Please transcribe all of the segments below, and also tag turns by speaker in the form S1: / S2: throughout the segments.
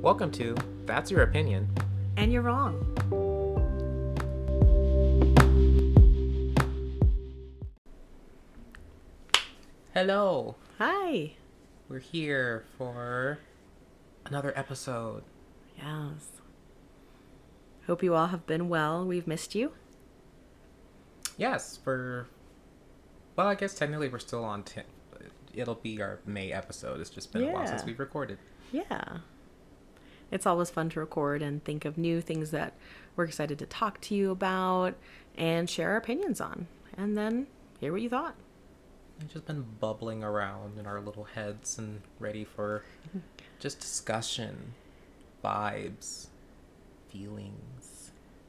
S1: Welcome to That's Your Opinion.
S2: And you're wrong.
S1: Hello.
S2: Hi.
S1: We're here for another episode.
S2: Yes. Hope you all have been well. We've missed you.
S1: Yes, well, I guess technically we're still on it'll be our May episode. It's just been a while since we've recorded.
S2: Yeah. It's always fun to record and think of new things that we're excited to talk to you about and share our opinions on. And then hear what you thought.
S1: We've just been bubbling around in our little heads and ready for just discussion, vibes, feelings,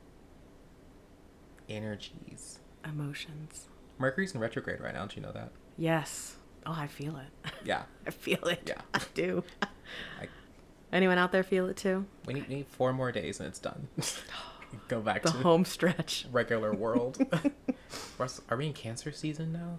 S1: energies.
S2: Emotions.
S1: Mercury's in retrograde right now. Don't you know that?
S2: Yes. Oh, I feel it.
S1: Yeah.
S2: I feel it.
S1: Yeah.
S2: I do.
S1: I-
S2: Anyone out there feel it too?
S1: We need 4 more days and it's done. Go back
S2: The
S1: to
S2: home stretch.
S1: regular world. Are we in Cancer season now?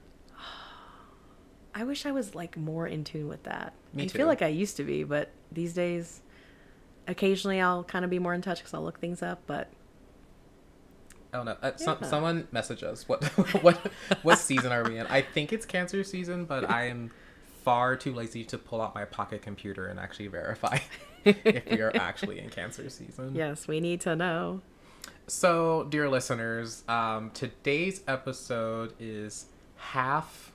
S2: I wish I was like more in tune with that.
S1: Me
S2: I
S1: too.
S2: feel like I used to be, but these days, occasionally I'll kind of be more in touch because I'll look things up. But
S1: Oh no!
S2: Yeah.
S1: Someone message us. What season are we in? I think it's Cancer season, but I am far too lazy to pull out my pocket computer and actually verify if we are actually in Cancer season.
S2: yes, we need to know.
S1: So, dear listeners, today's episode is half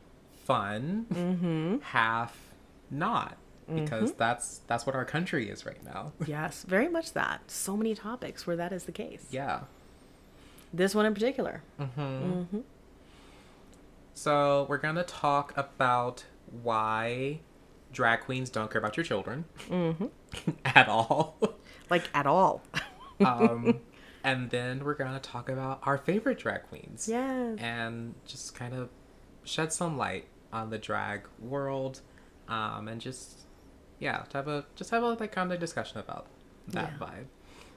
S1: fun, half not, because that's what our country is right now.
S2: Yes, very much that. So many topics where that is the case.
S1: Yeah.
S2: This one in particular.
S1: So we're gonna talk about why drag queens don't care about your children at all.
S2: Like at all.
S1: And then we're gonna talk about our favorite drag queens.
S2: Yes.
S1: And just kind of shed some light on the drag world, and just have a like kind of discussion about that vibe.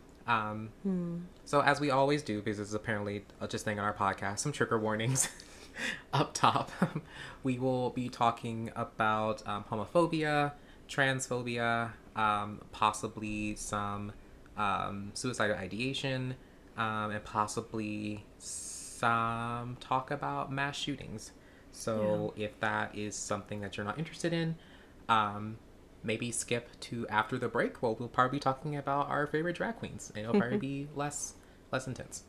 S1: So as we always do, because this is apparently just thing on our podcast, some trigger warnings up top. We will be talking about homophobia, transphobia, possibly some suicidal ideation, and possibly some talk about mass shootings. So if that is something that you're not interested in, maybe skip to after the break. Well, we'll probably be talking about our favorite drag queens, and it'll probably be less intense.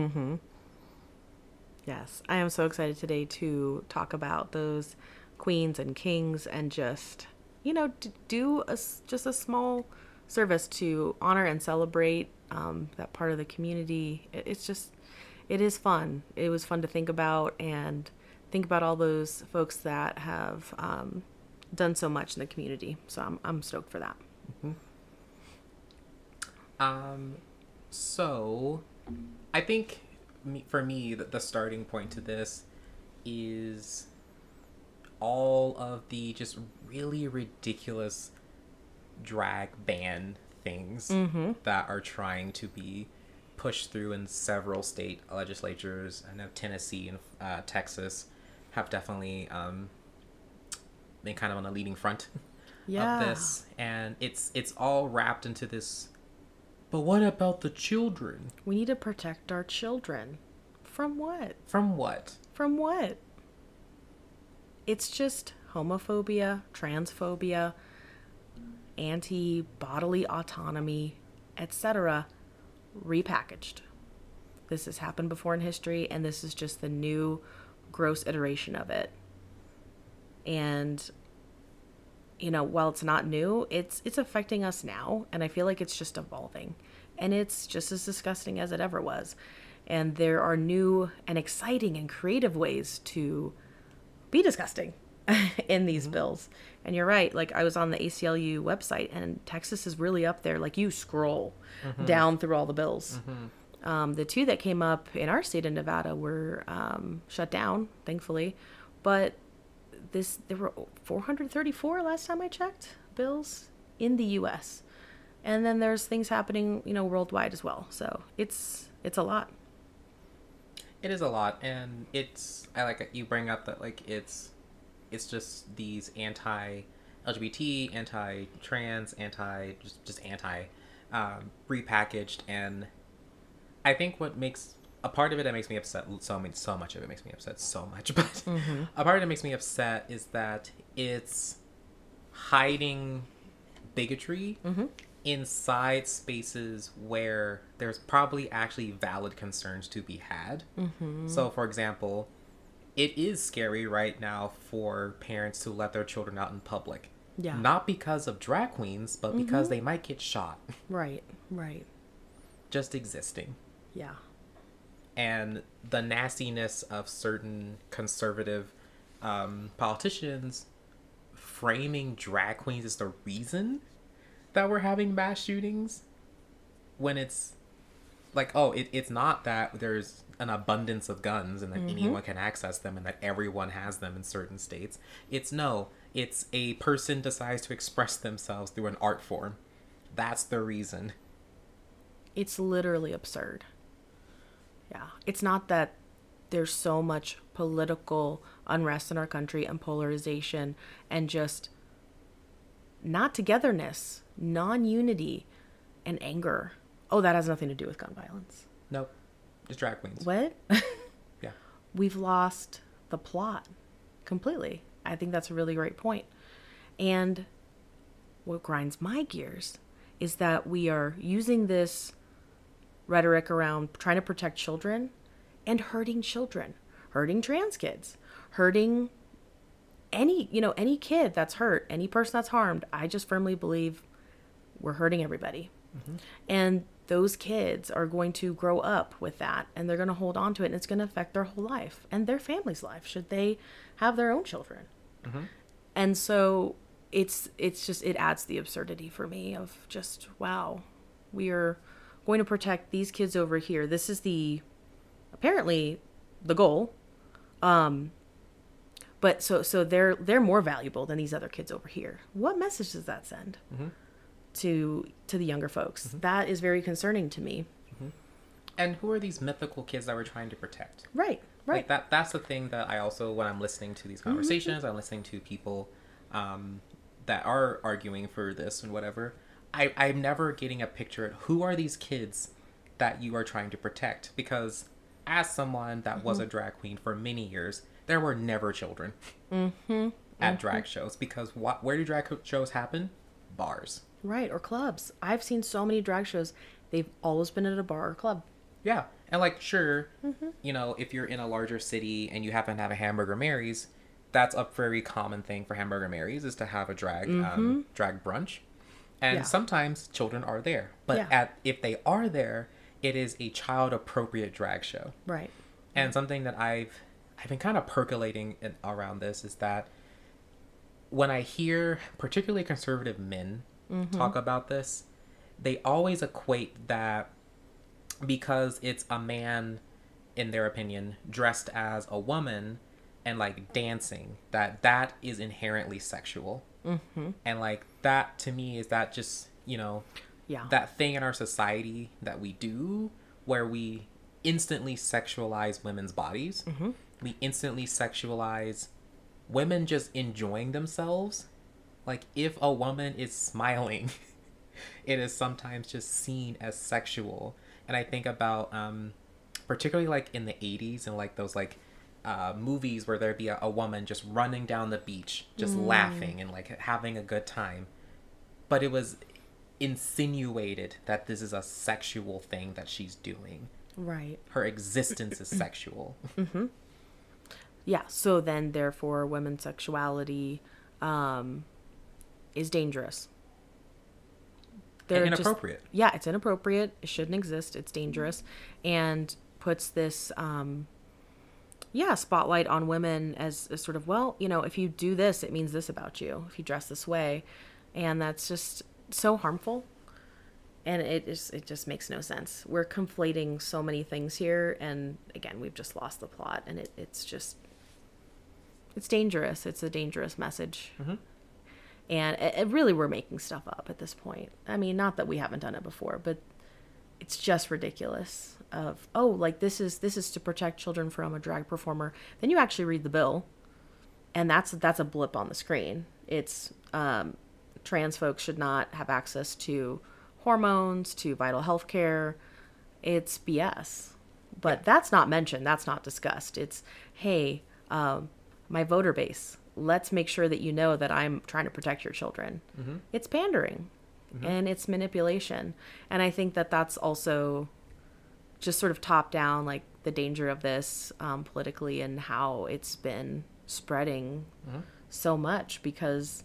S2: Yes, I am so excited today to talk about those queens and kings and just, do just a small service to honor and celebrate that part of the community. It is fun. It was fun to think about all those folks that have done so much in the community. So I'm stoked for that.
S1: So I think for me, the starting point to this is all of the just really ridiculous drag ban things that are trying to be pushed through in several state legislatures. I know Tennessee and Texas have definitely been kind of on the leading front of this, and it's all wrapped into this. But what about the children?
S2: We need to protect our children. From what?
S1: From what?
S2: From what? It's just homophobia, transphobia, anti-bodily autonomy, etc. repackaged. This has happened before in history, and this is just the new gross iteration of it. And while it's not new, it's affecting us now, and I feel like it's just evolving, and it's just as disgusting as it ever was. And there are new and exciting and creative ways to be disgusting in these bills. And you're right, like I was on the ACLU website, and Texas is really up there. Like you scroll down through all the bills. The 2 that came up in our state of Nevada were shut down, thankfully, but there were 434 last time I checked bills in the U.S. And then there's things happening, worldwide as well. So it's a lot.
S1: It is a lot, and I like you bring up that like it's just these LGBT, anti-trans, just anti repackaged. And I think what makes a part of it that makes me upset, so much of it makes me upset so much, but a part of it that makes me upset is that it's hiding bigotry inside spaces where there's probably actually valid concerns to be had. So, for example, it is scary right now for parents to let their children out in public.
S2: Yeah.
S1: Not because of drag queens, but because they might get shot.
S2: Right. Right.
S1: Just existing.
S2: Yeah.
S1: And the nastiness of certain conservative politicians framing drag queens as the reason that we're having mass shootings, when it's like, oh, it's not that there's an abundance of guns and that anyone can access them and that everyone has them in certain states. It's a person decides to express themselves through an art form. That's the reason.
S2: It's literally absurd. Yeah. It's not that there's so much political unrest in our country and polarization and just not togetherness, non-unity, and anger. Oh, that has nothing to do with gun violence.
S1: Nope. Just drag queens.
S2: What?
S1: Yeah.
S2: We've lost the plot completely. I think that's a really great point. And what grinds my gears is that we are using this rhetoric around trying to protect children and hurting children, hurting trans kids, hurting any kid that's hurt, any person that's harmed. I just firmly believe we're hurting everybody. And those kids are going to grow up with that and they're going to hold on to it and it's going to affect their whole life and their family's life should they have their own children. And so it's just, it adds the absurdity for me of just, wow, we are going to protect these kids over here. This is apparently the goal. But so they're more valuable than these other kids over here. What message does that send to the younger folks? That is very concerning to me.
S1: And who are these mythical kids that we're trying to protect?
S2: Right.
S1: Like that's the thing that I also, when I'm listening to these conversations, I'm listening to people that are arguing for this and whatever, I'm never getting a picture of who are these kids that you are trying to protect. Because as someone that was a drag queen for many years, there were never children at drag shows. Because where do drag shows happen? Bars.
S2: Right, or clubs. I've seen so many drag shows. They've always been at a bar or club. Yeah.
S1: And like, sure, you know, if you're in a larger city and you happen to have a Hamburger Mary's, that's a very common thing for Hamburger Mary's is to have a drag brunch. And sometimes children are there. But if they are there, it is a child appropriate drag show.
S2: Right.
S1: And something that I've been kind of percolating around this is that when I hear particularly conservative men talk about this, they always equate that because it's a man, in their opinion, dressed as a woman and like dancing, that is inherently sexual. And like that to me is that just, you know, that thing in our society that we do where we instantly sexualize women's bodies. We instantly sexualize women just enjoying themselves. Like if a woman is smiling, it is sometimes just seen as sexual. And I think about particularly like in the 80s and like those like movies where there'd be a woman just running down the beach, just laughing and like having a good time. But it was insinuated that this is a sexual thing that she's doing.
S2: Right.
S1: Her existence is sexual.
S2: Yeah. So then therefore women's sexuality is dangerous.
S1: They're inappropriate.
S2: It's inappropriate. It shouldn't exist. It's dangerous. And puts this, spotlight on women as sort of, well, you know, if you do this, it means this about you. If you dress this way. And that's just so harmful. And it just makes no sense. We're conflating so many things here. And again, we've just lost the plot. And it's dangerous. It's a dangerous message. And it really, we're making stuff up at this point. I mean, not that we haven't done it before, but it's just ridiculous of, oh, like this is to protect children from a drag performer. Then you actually read the bill and that's a blip on the screen. It's trans folks should not have access to hormones, to vital health care. It's BS. But that's not mentioned. That's not discussed. It's, hey, my voter base, let's make sure that you know that I'm trying to protect your children. Mm-hmm. It's pandering and it's manipulation. And I think that that's also just sort of top down, like the danger of this politically and how it's been spreading so much, because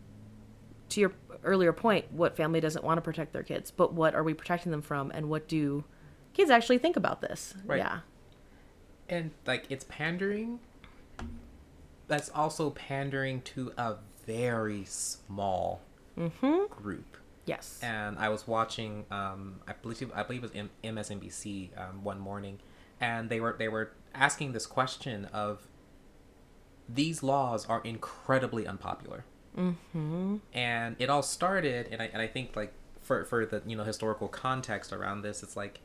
S2: to your earlier point, what family doesn't want to protect their kids, but what are we protecting them from, and what do kids actually think about this?
S1: Right.
S2: Yeah.
S1: And like, it's pandering. That's also pandering to a very small group.
S2: Yes.
S1: And I was watching, I believe it was MSNBC one morning, and they were asking this question of, these laws are incredibly unpopular. And it all started, and I think, like, for the historical context around this, it's like,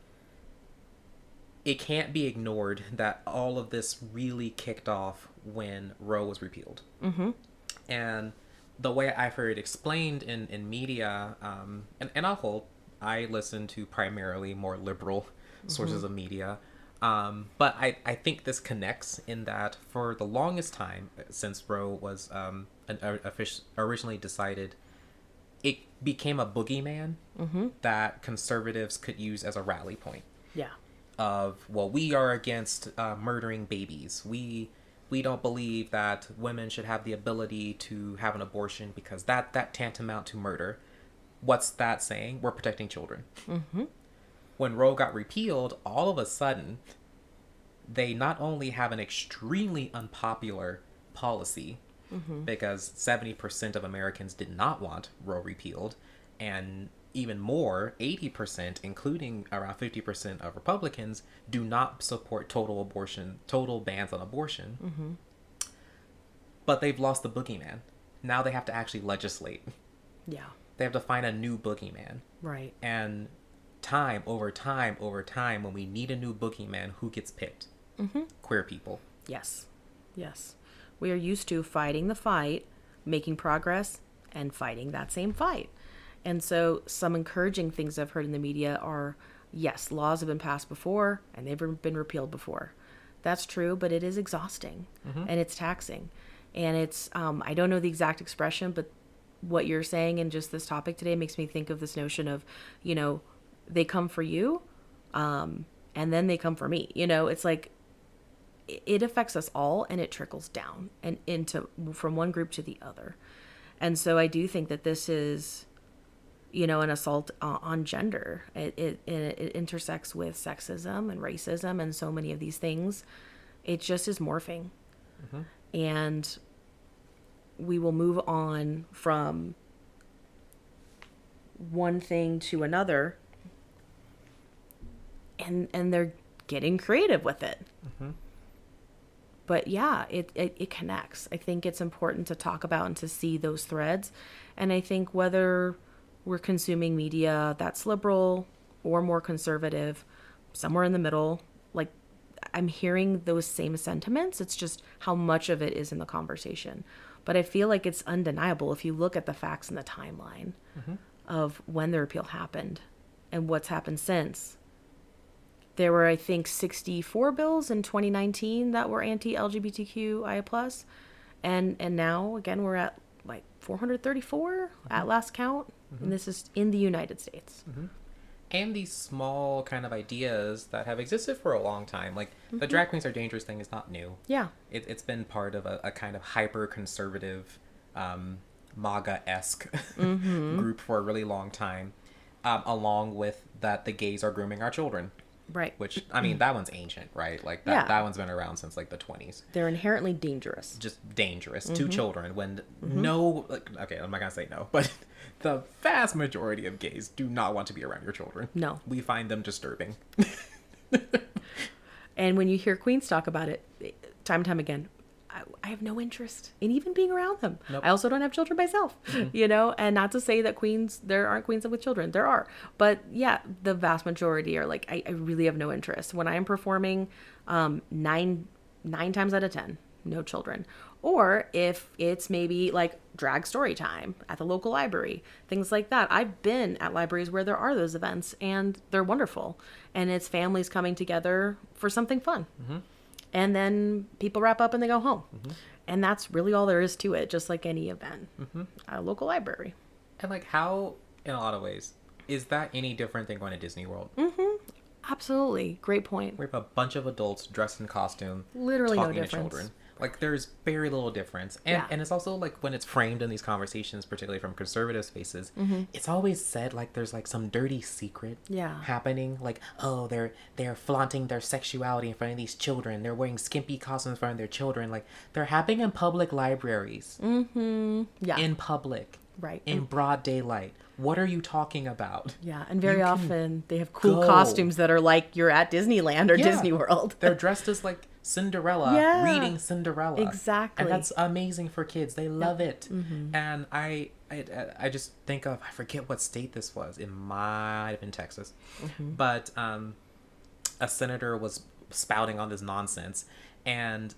S1: it can't be ignored that all of this really kicked off when Roe was repealed. And the way I've heard explained in media, and I listen to primarily more liberal sources of media, but I think this connects in that for the longest time, since Roe was originally decided, it became a boogeyman that conservatives could use as a rally point.
S2: Yeah.
S1: Of, well, we are against murdering babies. We don't believe that women should have the ability to have an abortion because that tantamount to murder. What's that saying? We're protecting children. When Roe got repealed, all of a sudden, they not only have an extremely unpopular policy, because 70% of Americans did not want Roe repealed, and even more, 80%, including around 50% of Republicans, do not support total bans on abortion. But they've lost the boogeyman. Now they have to actually legislate.
S2: Yeah.
S1: They have to find a new boogeyman.
S2: Right.
S1: And time over time, when we need a new boogeyman, who gets picked? Queer people.
S2: Yes. Yes. We are used to fighting the fight, making progress, and fighting that same fight. And so some encouraging things I've heard in the media are, yes, laws have been passed before and they've been repealed before. That's true, but it is exhausting and it's taxing. And it's, I don't know the exact expression, but what you're saying in just this topic today makes me think of this notion of, they come for you and then they come for me. It's like, it affects us all and it trickles down and from one group to the other. And so I do think that this is, an assault on gender. It intersects with sexism and racism and so many of these things. It just is morphing. And we will move on from one thing to another, and they're getting creative with it. But yeah, it connects. I think it's important to talk about and to see those threads. And I think whether we're consuming media that's liberal or more conservative, somewhere in the middle, like, I'm hearing those same sentiments. It's just how much of it is in the conversation. But I feel like it's undeniable if you look at the facts and the timeline of when the repeal happened and what's happened since. There were, I think, 64 bills in 2019 that were anti-LGBTQIA+. And now, again, we're at like 434 at last count. And this is in the United States.
S1: And these small kind of ideas that have existed for a long time. Like, the drag queens are dangerous thing is not new.
S2: Yeah.
S1: It's been part of a kind of hyper-conservative, MAGA-esque group for a really long time. Along with that the gays are grooming our children.
S2: Right.
S1: Which, I mean, that one's ancient, right? Like, that one's been around since, like, the 20s.
S2: They're inherently dangerous.
S1: Just dangerous to children when no... Like, okay, I'm not going to say no, but the vast majority of gays do not want to be around your children.
S2: No.
S1: We find them disturbing.
S2: And when you hear queens talk about it, time and time again, I have no interest in even being around them.
S1: Nope.
S2: I also don't have children myself, and not to say that there aren't queens with children. There are. But yeah, the vast majority are like, I really have no interest. When I am performing, 9 times out of 10, no children. Or if it's maybe like drag story time at the local library, things like that. I've been at libraries where there are those events and they're wonderful. And it's families coming together for something fun. And then people wrap up and they go home. And that's really all there is to it, just like any event at a local library.
S1: And like how, in a lot of ways, is that any different than going to Disney World?
S2: Absolutely. Great point.
S1: We have a bunch of adults dressed in costume,
S2: Literally no
S1: talking to
S2: difference.
S1: children. Like there's very little difference, and it's also like when it's framed in these conversations, particularly from conservative spaces, it's always said like there's like some dirty secret happening. Like, oh, they're flaunting their sexuality in front of these children. They're wearing skimpy costumes in front of their children. Like they're happening in public libraries, in public,
S2: Right.
S1: in broad daylight. What are you talking about?
S2: Yeah, and very often they have cool costumes that are like you're at Disneyland or Disney World.
S1: They're dressed as like Cinderella, reading Cinderella.
S2: Exactly.
S1: And that's amazing for kids. They love it. And I just think of, I forget what state this was. It might have been Texas. But a senator was spouting on this nonsense. And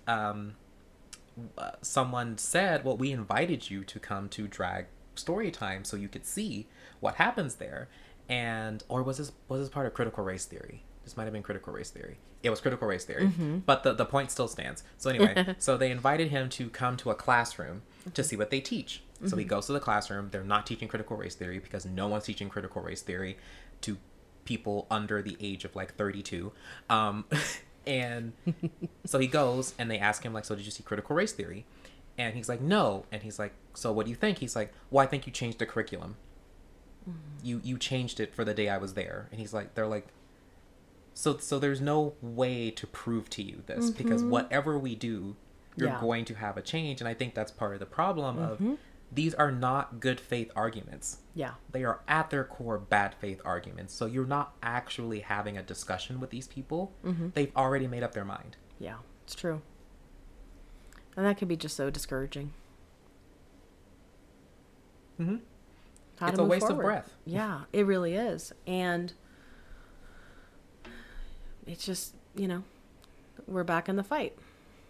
S1: someone said, well, we invited you to come to drag story time so you could see what happens there. And or was this part of critical race theory? This might have been critical race theory. It was critical race theory, but the point still stands. So anyway, so they invited him to come to a classroom to see what they teach. So he goes to the classroom. They're not teaching critical race theory because no one's teaching critical race theory to people under the age of like 32. And so he goes and they ask him like, so did you see critical race theory? And he's like, no. And he's like, so what do you think? He's like, well, I think you changed the curriculum. You changed it for the day I was there. And he's like, they're like, so there's no way to prove to you this because whatever we do, you're going to have a change. And I think that's part of the problem of these are not good faith arguments.
S2: Yeah.
S1: They are at their core bad faith arguments. So you're not actually having a discussion with these people. They've already made up their mind.
S2: Yeah, it's true. And that can be just so discouraging.
S1: It's a waste of breath.
S2: Yeah, it really is. And it's just, we're back in the fight.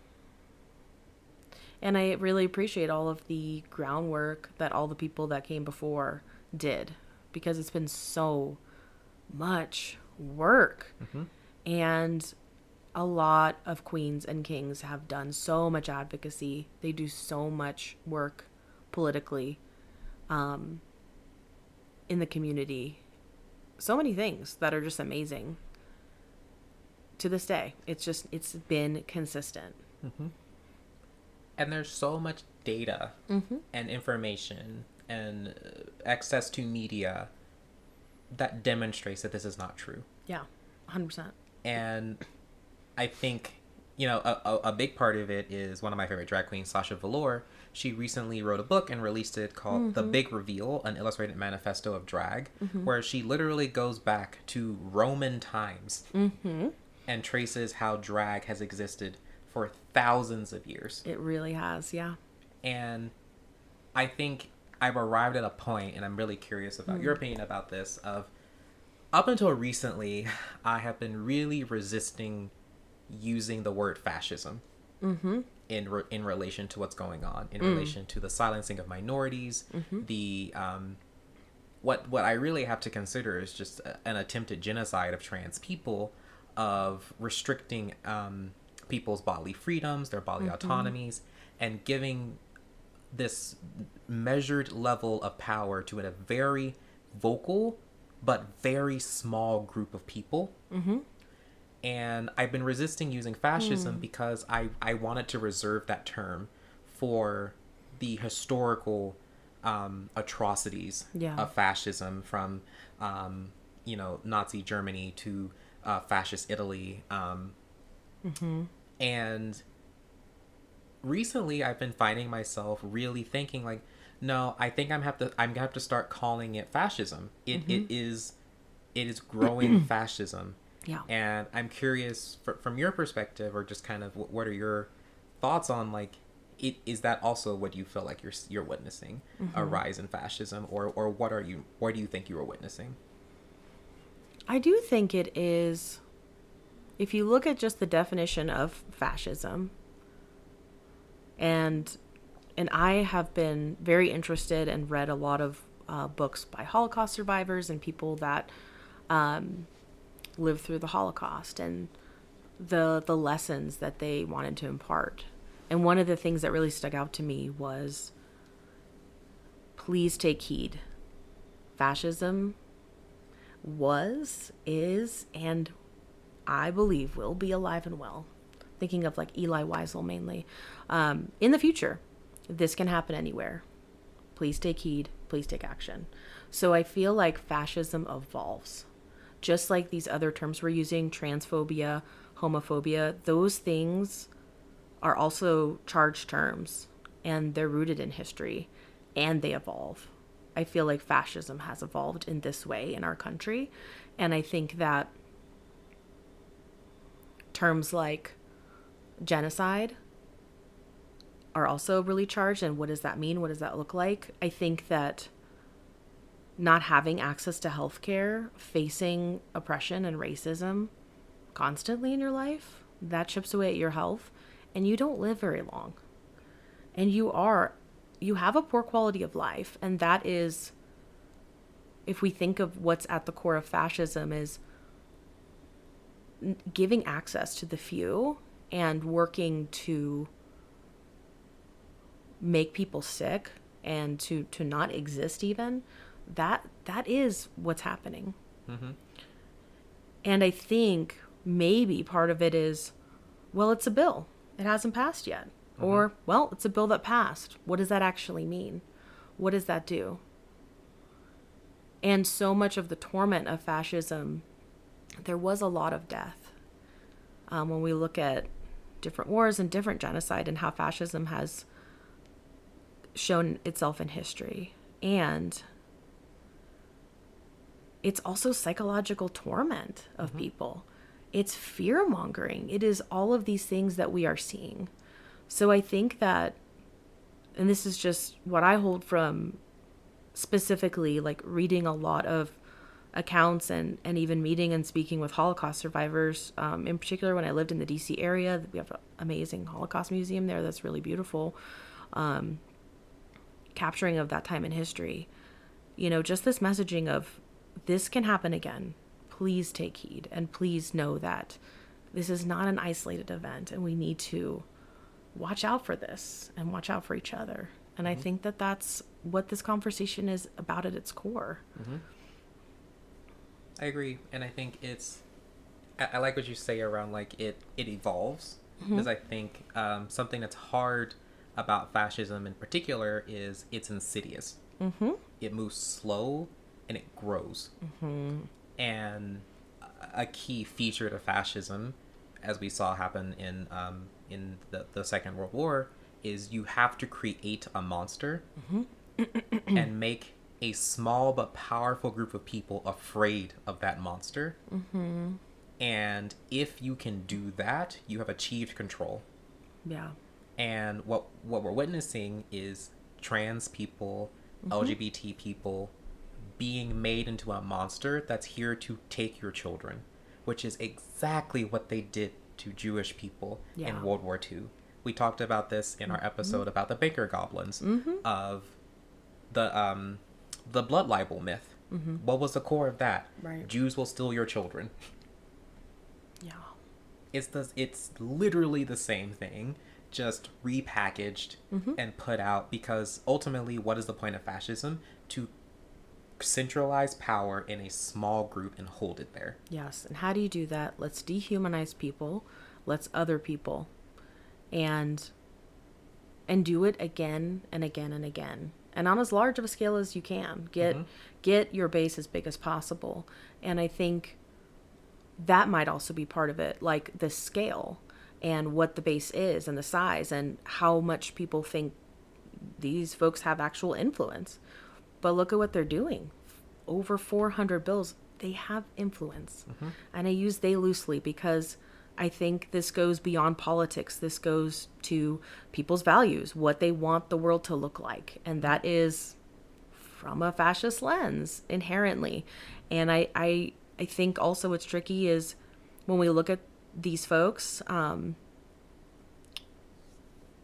S2: And I really appreciate all of the groundwork that all the people that came before did, because it's been so much work. And a lot of queens and kings have done so much advocacy. They do so much work politically in the community. So many things that are just amazing. To this day, it's been consistent.
S1: And there's so much data and information and access to media that demonstrates that this is not true.
S2: Yeah, 100%.
S1: And I think, a big part of it is one of my favorite drag queens, Sasha Velour. She recently wrote a book and released it called The Big Reveal, an illustrated manifesto of drag, where she literally goes back to Roman times and traces how drag has existed for thousands of years.
S2: It really has, yeah.
S1: And I think I've arrived at a point, and I'm really curious about your opinion about this, of up until recently, I have been really resisting using the word fascism in relation to what's going on, in relation to the silencing of minorities, the what I really have to consider is just an attempted genocide of trans people, of restricting people's bodily freedoms, their bodily autonomies, and giving this measured level of power to a very vocal but very small group of people. And I've been resisting using fascism because I wanted to reserve that term for the historical atrocities of fascism, from Nazi Germany to fascist Italy. And recently I've been finding myself really thinking like, no, I think I'm gonna have to start calling it fascism. It is growing fascism.
S2: Yeah.
S1: And I'm curious from your perspective, or just kind of what are your thoughts on like, is that also what you feel like you're witnessing, a rise in fascism, or what do you think you are witnessing?
S2: I do think it is, if you look at just the definition of fascism, And I have been very interested and read a lot of books by Holocaust survivors and people that lived through the Holocaust, and the lessons that they wanted to impart. And one of the things that really stuck out to me was, please take heed. Fascism was, is, and I believe will be alive and well. Thinking of like Elie Wiesel mainly. In the future, this can happen anywhere. Please take heed. Please take action. So I feel like fascism evolves. Just like these other terms we're using, transphobia, homophobia, those things are also charged terms, and they're rooted in history, and they evolve. I feel like fascism has evolved in this way in our country, and I think that terms like genocide are also really charged, and what does that mean? What does that look like? I think that not having access to healthcare, facing oppression and racism constantly in your life, that chips away at your health, and you don't live very long. And you have a poor quality of life, and that is, if we think of what's at the core of fascism, is giving access to the few and working to make people sick and to not exist even, that is what's happening. Mm-hmm. And I think maybe part of it is, well, it's a bill. It hasn't passed yet. Mm-hmm. Or, well, it's a bill that passed. What does that actually mean? What does that do? And so much of the torment of fascism, there was a lot of death. When we look at different wars and different genocide and how fascism has shown itself in history. And it's also psychological torment of mm-hmm. people. It's fear-mongering. It is all of these things that we are seeing. So I think that, and this is just what I hold from specifically like reading a lot of accounts and even meeting and speaking with Holocaust survivors. In particular, when I lived in the DC area, we have an amazing Holocaust museum there that's really beautiful. Capturing of that time in history. You know, just this messaging of this can happen again. Please take heed, and please know that this is not an isolated event, and we need to watch out for this and watch out for each other. And mm-hmm. I think that that's what this conversation is about at its core.
S1: Mm-hmm. I agree. And I think I like what you say around like it evolves, mm-hmm. because I think something that's hard about fascism in particular is it's insidious. Mm-hmm. It moves slow and it grows. Mm-hmm. And a key feature to fascism, as we saw happen in the Second World War, is you have to create a monster mm-hmm. and make a small but powerful group of people afraid of that monster. Mm-hmm. And if you can do that, you have achieved control. Yeah. And what we're witnessing is trans people, mm-hmm. LGBT people being made into a monster that's here to take your children, which is exactly what they did to Jewish people in World War II. We talked about this in our episode mm-hmm. about the Baker Goblins, mm-hmm. of the blood libel myth. Mm-hmm. What was the core of that? Right. Jews will steal your children. Yeah. It's literally the same thing, just repackaged mm-hmm. and put out, because ultimately, what is the point of fascism? To centralize power in a small group and hold it there.
S2: Yes. And how do you do that? Let's dehumanize people. Let's other people. And do it again and again and again. And on as large of a scale as you can. Get your base as big as possible. And I think that might also be part of it, like the scale and what the base is and the size and how much people think these folks have actual influence. But look at what they're doing. Over 400 bills, they have influence. Mm-hmm. And I use they loosely because I think this goes beyond politics. This goes to people's values, what they want the world to look like. And that is from a fascist lens inherently. And I think also what's tricky is when we look at these folks,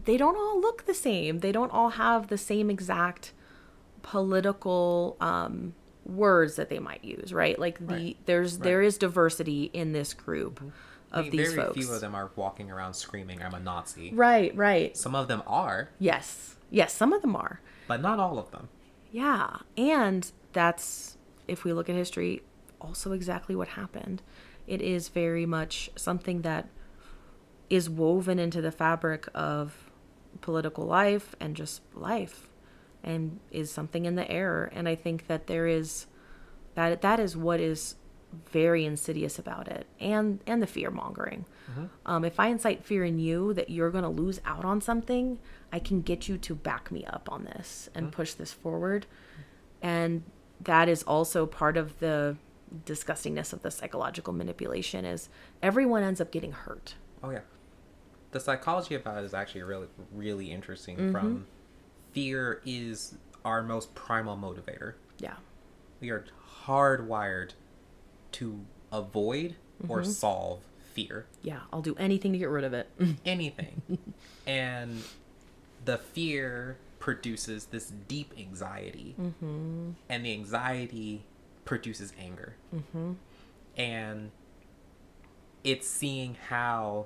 S2: they don't all look the same. They don't all have the same exact political words that they might use, right? Like there is diversity in this group of these
S1: very
S2: folks.
S1: few of them are walking around screaming, "I'm a Nazi."
S2: Right.
S1: Some of them are.
S2: Yes, some of them are.
S1: But not all of them.
S2: Yeah, and that's, if we look at history, also exactly what happened. It is very much something that is woven into the fabric of political life and just life, and is something in the air. And I think that there is that is what is very insidious about it, and the fear mongering. If I incite fear in you that you're going to lose out on something, I can get you to back me up on this and push this forward. And that is also part of the disgustingness of the psychological manipulation, is everyone ends up getting hurt.
S1: Oh yeah. The psychology about it is actually really, really interesting. From fear is our most primal motivator.
S2: Yeah.
S1: We are hardwired to avoid or solve fear.
S2: Yeah, I'll do anything to get rid of it.
S1: Anything. And the fear produces this deep anxiety. And the anxiety produces anger. And it's seeing how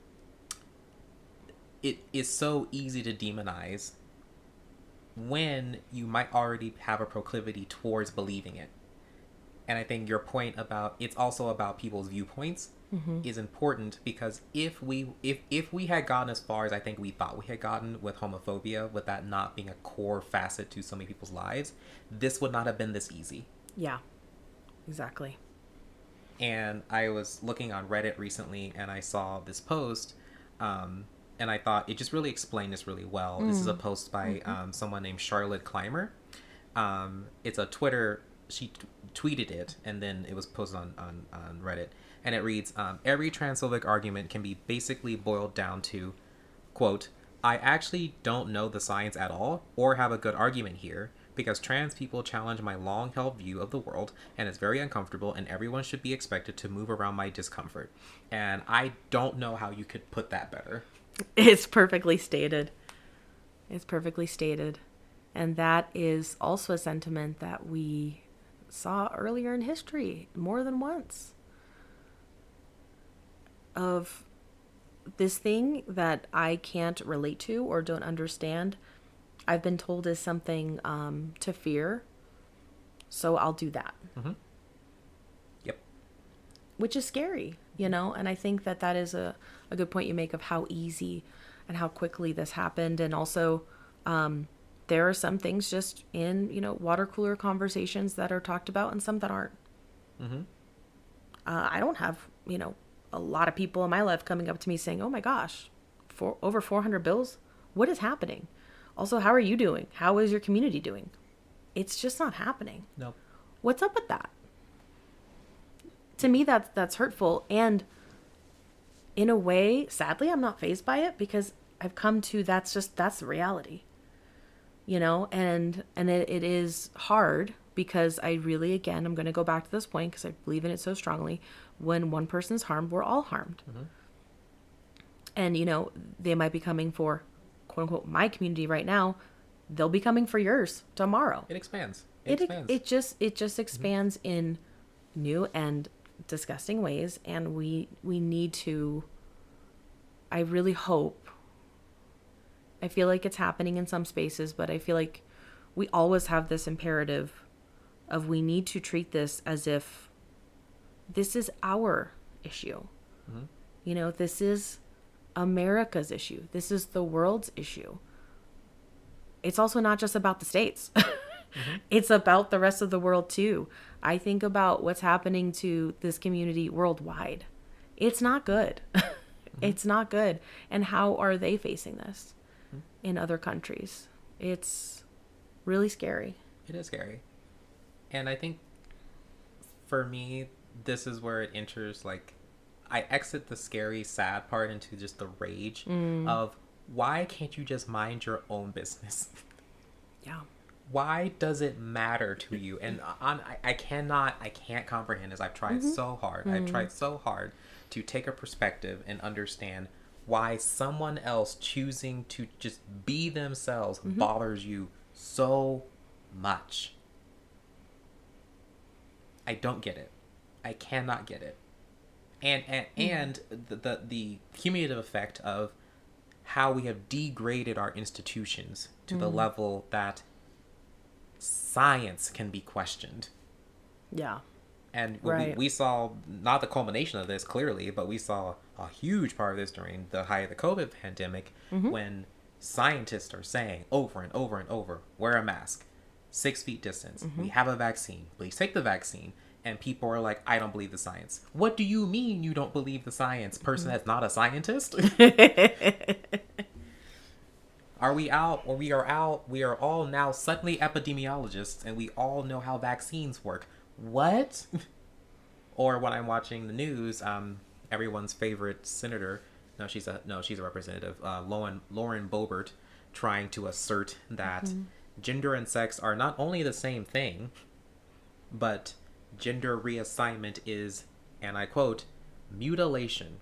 S1: it is so easy to demonize when you might already have a proclivity towards believing it. And I think your point about it's also about people's viewpoints is important, because if we had gotten as far as I think we thought we had gotten with homophobia, with that not being a core facet to so many people's lives, this would not have been this easy.
S2: Yeah, exactly.
S1: And I was looking on Reddit recently, and I saw this post, and I thought it just really explained this really well. This is a post by someone named Charlotte Clymer. It's a Twitter. She tweeted it, and then it was posted on Reddit. And it reads, every transphobic argument can be basically boiled down to, quote, "I actually don't know the science at all or have a good argument here, because trans people challenge my long-held view of the world, and it's very uncomfortable, and everyone should be expected to move around my discomfort." And I don't know how you could put that better.
S2: It's perfectly stated. It's perfectly stated. And that is also a sentiment that we saw earlier in history more than once. Of this thing that I can't relate to or don't understand, I've been told is something to fear, so I'll do that.
S1: Yep.
S2: Which is scary, you know? And I think that that is a good point you make of how easy and how quickly this happened. And also, there are some things just in, water cooler conversations that are talked about and some that aren't. I don't have, a lot of people in my life coming up to me saying, "Oh my gosh, over 400 bills? What is happening? Also, how are you doing? How is your community doing?" It's just not happening.
S1: No.
S2: What's up with that? To me, that's hurtful. And in a way, sadly, I'm not fazed by it, because I've come to, that's the reality, and it is hard, because I really, again, I'm going to go back to this point because I believe in it so strongly. When one person's harmed, we're all harmed. And, they might be coming for, quote unquote, my community right now. They'll be coming for yours tomorrow.
S1: It expands.
S2: It just expands in new and disgusting ways. And we need to, I really hope, I feel like it's happening in some spaces, but I feel like we always have this imperative of, we need to treat this as if this is our issue. This is America's issue. This is the world's issue. It's also not just about the States. It's about the rest of the world too. I think about what's happening to this community worldwide. It's not good. It's not good. And how are they facing this in other countries? It's really scary.
S1: It is scary. And I think for me, this is where it enters, like, I exit the scary, sad part into just the rage of, why can't you just mind your own business?
S2: Yeah.
S1: Why does it matter to you? And I can't comprehend this. I've tried so hard. I've tried so hard to take a perspective and understand why someone else choosing to just be themselves bothers you so much. I don't get it. I cannot get it. And the cumulative effect of how we have degraded our institutions to the level that science can be questioned.
S2: Yeah.
S1: And
S2: Right.
S1: we saw not the culmination of this clearly, but we saw a huge part of this during the height of the COVID pandemic when scientists are saying over and over and over, wear a mask, 6 feet distance, we have a vaccine, please take the vaccine. And people are like, I don't believe the science. What do you mean you don't believe the science? Person that's not a scientist? Are we out or we are out? We are all now suddenly epidemiologists and we all know how vaccines work. What? Or when I'm watching the news, everyone's favorite senator, she's a representative, Lauren Boebert, trying to assert that gender and sex are not only the same thing, but gender reassignment is, and I quote, mutilation.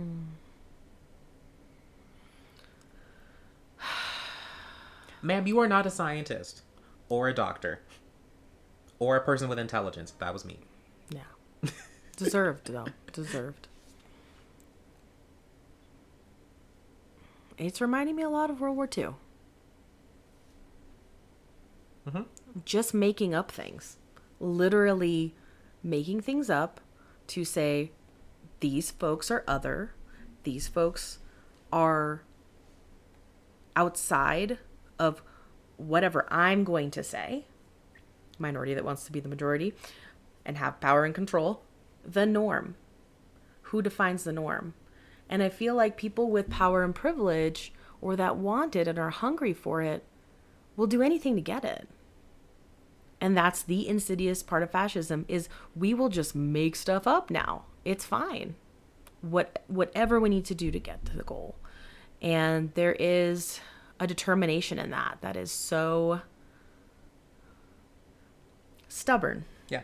S1: Ma'am, you are not a scientist or a doctor or a person with intelligence. That was me.
S2: Yeah. Deserved, though. Deserved. It's reminding me a lot of World War II. Just making up things. Literally making things up to say, these folks are other. These folks are outside of whatever I'm going to say. Minority that wants to be the majority and have power and control. The norm. Who defines the norm? And I feel like people with power and privilege or that want it and are hungry for it will do anything to get it. And that's the insidious part of fascism is we will just make stuff up now. It's fine. Whatever we need to do to get to the goal. And there is a determination in that is so stubborn.
S1: Yeah.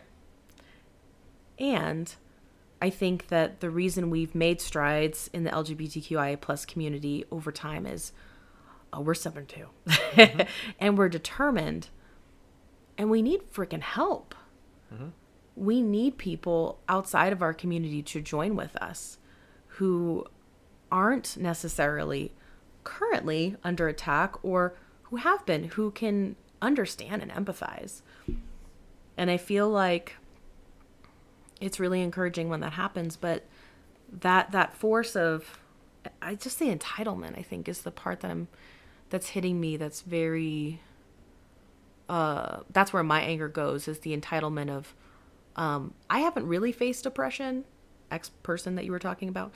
S2: And I think that the reason we've made strides in the LGBTQIA plus community over time is, we're stubborn too. And we're determined. And we need freaking help. We need people outside of our community to join with us who aren't necessarily currently under attack or who have been, who can understand and empathize. And I feel like it's really encouraging when that happens, but that force of, the entitlement, I think, is the part that's hitting me. That's very, that's where my anger goes, is the entitlement of, I haven't really faced oppression, ex-person that you were talking about.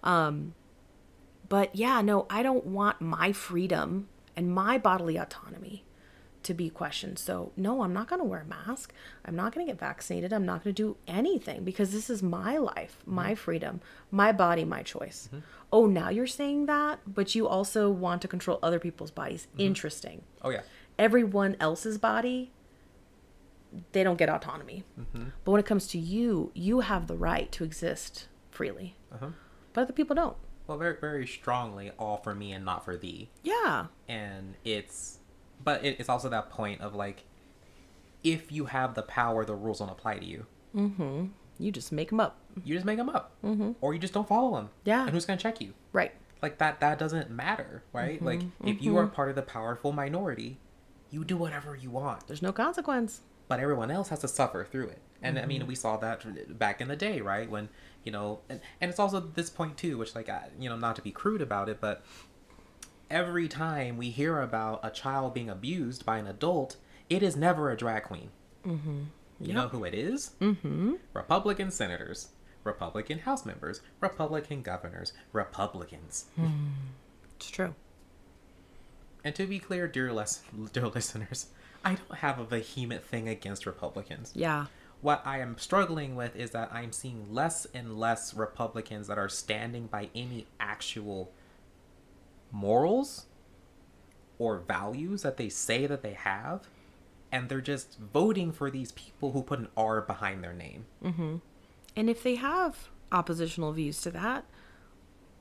S2: But yeah, no, I don't want my freedom and my bodily autonomy to be questioned. So no, I'm not going to wear a mask. I'm not going to get vaccinated. I'm not going to do anything because this is my life, my freedom, my body, my choice. Oh, now you're saying that, but you also want to control other people's bodies. Interesting.
S1: Oh, yeah.
S2: Everyone else's body, they don't get autonomy. But when it comes to you, you have the right to exist freely. But other people don't.
S1: Well, very, very strongly, all for me and not for thee.
S2: Yeah.
S1: And it's also that point of like, if you have the power, the rules don't apply to you.
S2: You just make them up.
S1: You just make them up. Or you just don't follow them.
S2: Yeah.
S1: And who's going to check you?
S2: Right.
S1: Like that doesn't matter, right? Like if you are part of the powerful minority, you do whatever you want.
S2: There's no consequence.
S1: But everyone else has to suffer through it. And I mean, we saw that back in the day, right? When, and it's also this point too, which like, not to be crude about it, but every time we hear about a child being abused by an adult, it is never a drag queen. You know who it is? Republican senators, Republican House members, Republican governors, Republicans.
S2: It's true.
S1: And to be clear, dear listeners, I don't have a vehement thing against Republicans.
S2: Yeah.
S1: What I am struggling with is that I'm seeing less and less Republicans that are standing by any actual morals or values that they say that they have. And they're just voting for these people who put an R behind their name.
S2: And if they have oppositional views to that,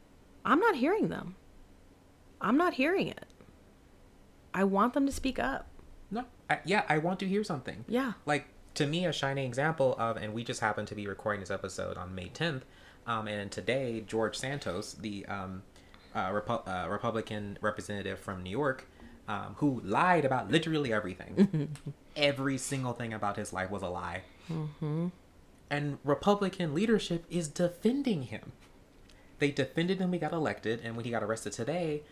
S2: I'm not hearing them. I'm not hearing it. I want them to speak up.
S1: No, I want to hear something.
S2: Yeah.
S1: Like, to me, a shining example of, and we just happen to be recording this episode on May 10th, and today, George Santos, the Republican representative from New York, who lied about literally everything. Every single thing about his life was a lie.
S2: Mm-hmm.
S1: And Republican leadership is defending him. They defended him when he got elected, and when he got arrested today,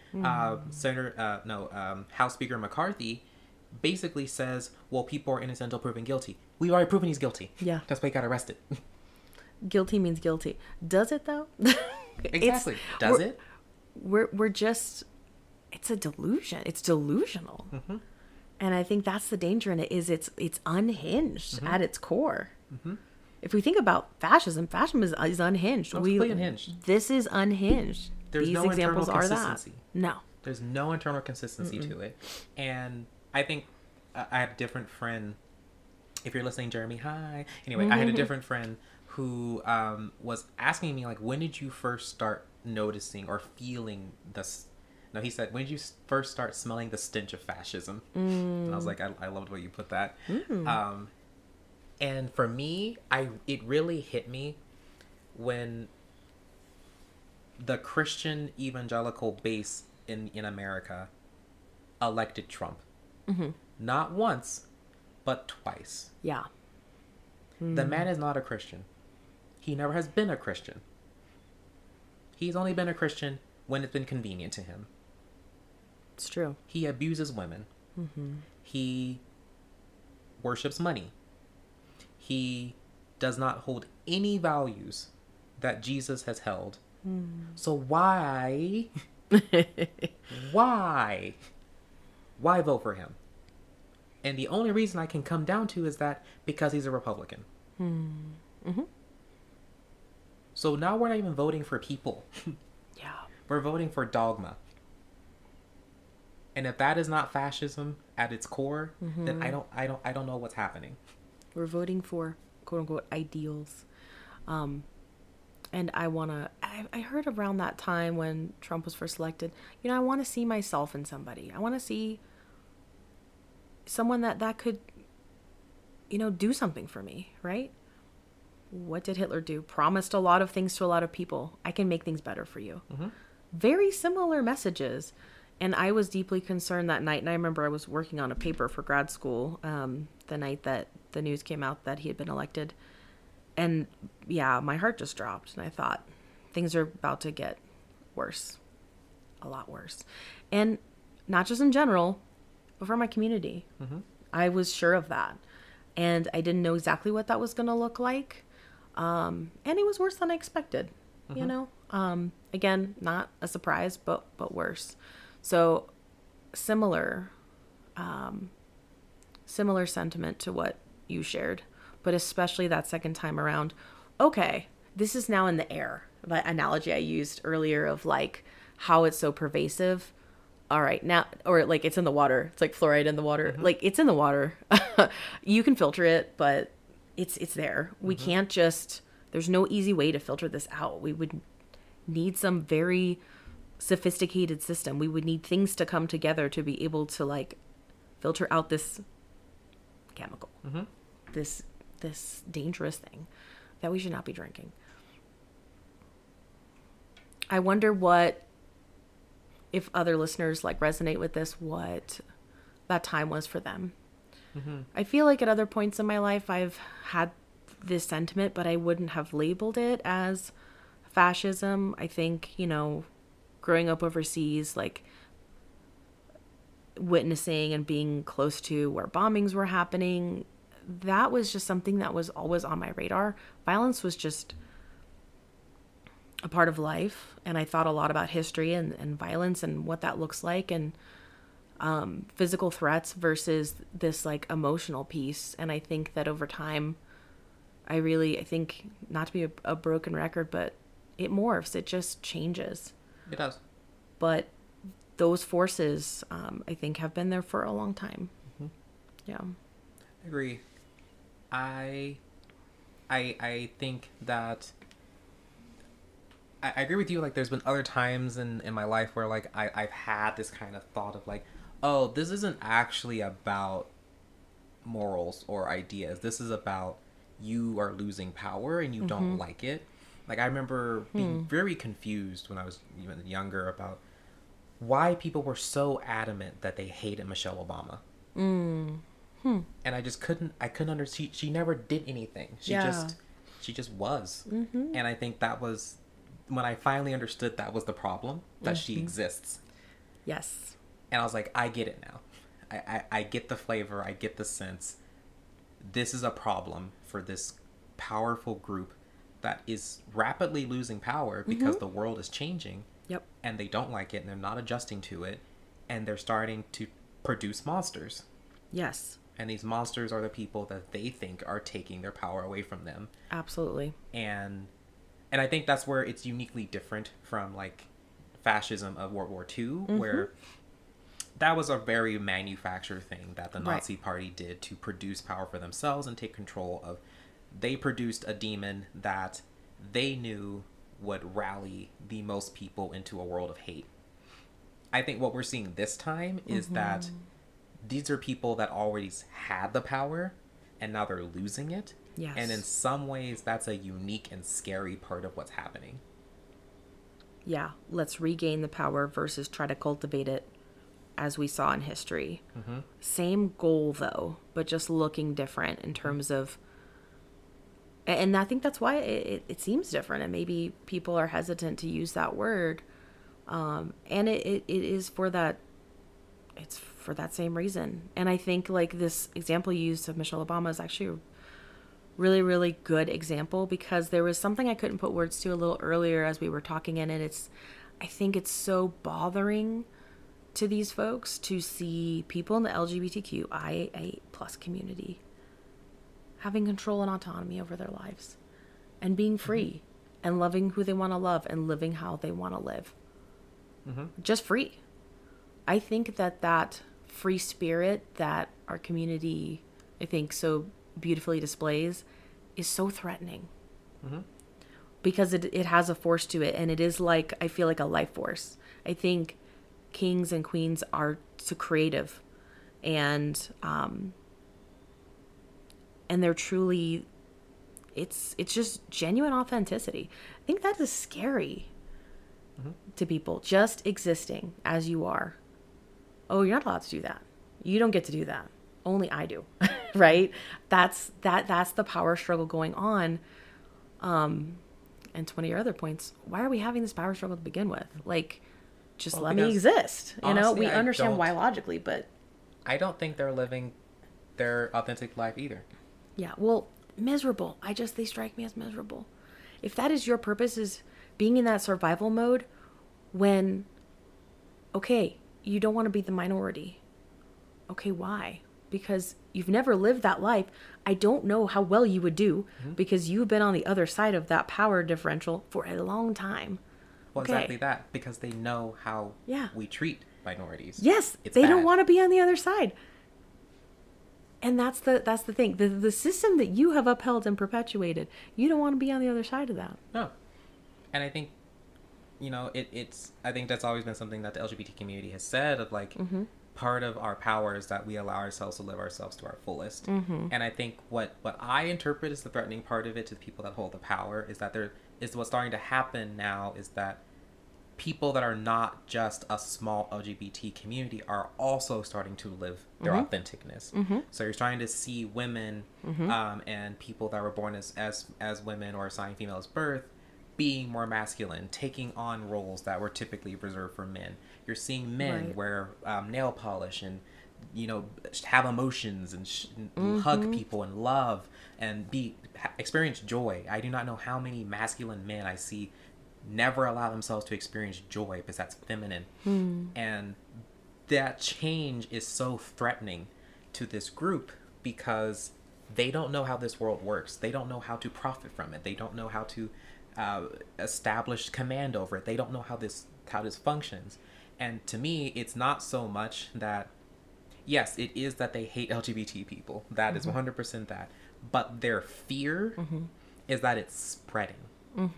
S1: House Speaker McCarthy basically says, well, people are innocent until proven guilty. We've already proven he's guilty.
S2: Yeah.
S1: That's why he got arrested.
S2: Guilty means guilty. Does it, though?
S1: Exactly. Does it?
S2: We're just, it's a delusion. It's delusional.
S1: Mm-hmm.
S2: And I think that's the danger in it, is it's unhinged
S1: Mm-hmm.
S2: at its core.
S1: Mm-hmm.
S2: If we think about fascism is unhinged.
S1: No, it's completely unhinged.
S2: This is unhinged.
S1: There's
S2: These
S1: no
S2: examples
S1: internal
S2: are
S1: consistency.
S2: that. No.
S1: There's no internal consistency to it. And I think I had a different friend. If you're listening, Jeremy, hi. Anyway, I had a different friend who was asking me, like, when did you first start noticing or feeling this? No, he said, when did you first start smelling the stench of fascism? And I was like, I loved the way you put that. And for me, it really hit me when the Christian evangelical base in America elected Trump.
S2: Mm-hmm.
S1: Not once, but twice.
S2: Yeah.
S1: The man is not a Christian. He never has been a Christian. He's only been a Christian when it's been convenient to him.
S2: It's true.
S1: He abuses women.
S2: Mm-hmm.
S1: He worships money. He does not hold any values that Jesus has held. So why vote for him? And the only reason I can come down to is that because he's a Republican.
S2: Mm-hmm.
S1: So now we're not even voting for people.
S2: Yeah.
S1: We're voting for dogma. And if that is not fascism at its core, then I don't know what's happening.
S2: We're voting for quote unquote ideals. And I heard around that time when Trump was first elected, I want to see myself in somebody. I want to see someone that could, do something for me, right? What did Hitler do? Promised a lot of things to a lot of people. I can make things better for you. Mm-hmm. Very similar messages. And I was deeply concerned that night. And I remember I was working on a paper for grad school the night that the news came out that he had been elected. And yeah, my heart just dropped. And I thought, things are about to get worse. A lot worse. And not just in general, but for my community. Mm-hmm. I was sure of that. And I didn't know exactly what that was going to look like. And it was worse than I expected, again, not a surprise, but worse. So similar sentiment to what you shared, but especially that second time around. Okay, this is now in the air. That analogy I used earlier of like how it's so pervasive. All right, now, or like it's in the water. It's like fluoride in the water. Mm-hmm. Like it's in the water. You can filter it, but it's there. We can't just, there's no easy way to filter this out. We would need some very sophisticated system. We would need things to come together to be able to like filter out this chemical, this dangerous thing that we should not be drinking. I wonder what, if other listeners like resonate with this, what that time was for them. I feel like at other points in my life, I've had this sentiment, but I wouldn't have labeled it as fascism. I think, growing up overseas, like witnessing and being close to where bombings were happening, that was just something that was always on my radar. Violence was just a part of life. And I thought a lot about history and violence and what that looks like, and physical threats versus this like emotional piece. And I think that over time, I think, not to be a broken record, but it morphs. It just changes.
S1: It does.
S2: But those forces, I think, have been there for a long time. Yeah.
S1: I agree. I think that I agree with you. Like, there's been other times in my life where, like, I've had this kind of thought of, like, oh, this isn't actually about morals or ideas. This is about you are losing power and you don't like it. Like, I remember being very confused when I was even younger about why people were so adamant that they hated Michelle Obama. And I couldn't understand. She never did anything. She just was. And I think that was when I finally understood that was the problem, that she exists.
S2: Yes.
S1: And I was like, I get it now. I get the flavor. I get the sense. This is a problem for this powerful group that is rapidly losing power because the world is changing.
S2: Yep.
S1: And they don't like it and they're not adjusting to it. And they're starting to produce monsters.
S2: Yes.
S1: And these monsters are the people that they think are taking their power away from them.
S2: Absolutely.
S1: And I think that's where it's uniquely different from, like, fascism of World War II, where that was a very manufactured thing that the Nazi Party did to produce power for themselves and take control of. They produced a demon that they knew would rally the most people into a world of hate. I think what we're seeing this time is that these are people that already had the power and now they're losing it.
S2: Yes.
S1: And in some ways, that's a unique and scary part of what's happening.
S2: Yeah. Let's regain the power versus try to cultivate it, as we saw in history. Same goal, though, but just looking different in terms of... And I think that's why it seems different. And maybe people are hesitant to use that word. And it is for that... It's for that same reason. And I think, like, this example you used of Michelle Obama is actually a really, really good example, because there was something I couldn't put words to a little earlier as we were talking, and I think it's so bothering to these folks to see people in the LGBTQIA+ community having control and autonomy over their lives and being free and loving who they want to love and living how they want to live. Just free. I think that free spirit that our community, I think, so beautifully displays is so threatening. Because it has a force to it, and it is, like, I feel like a life force. I think kings and queens are so creative, and they're truly, it's just genuine authenticity. I think that is scary to people, just existing as you are. Oh, you're not allowed to do that. You don't get to do that. Only I do. Right? That's the power struggle going on. And to one of your other points, why are we having this power struggle to begin with? Like, just let me exist.
S1: Honestly,
S2: we understand why logically, but
S1: I don't think they're living their authentic life either.
S2: Yeah, well, miserable. They strike me as miserable. If that is your purpose, is being in that survival mode when, okay, you don't want to be the minority. Okay, why? Because you've never lived that life. I don't know how well you would do because you've been on the other side of that power differential for a long time.
S1: Well, exactly that. Because they know how we treat minorities.
S2: Yes, they don't want to be on the other side. And that's the thing. The system that you have upheld and perpetuated, you don't want to be on the other side of that.
S1: No. And I think, I think that's always been something that the LGBT community has said of, like, part of our power is that we allow ourselves to live ourselves to our fullest. And I think what I interpret as the threatening part of it to the people that hold the power is that what's starting to happen now is that people that are not just a small LGBT community are also starting to live their authenticness. So you're starting to see women and people that were born as women or assigned female as birth being more masculine, taking on roles that were typically reserved for men. You're seeing men wear nail polish and, have emotions and hug people and love and experience joy. I do not know how many masculine men I see never allow themselves to experience joy because that's feminine. And that change is so threatening to this group because they don't know how this world works. They don't know how to profit from it. They don't know how to establish command over it. They don't know how this functions. And to me, it's not so much that, yes, it is that they hate LGBT people. That is 100% that. But their fear is that it's spreading.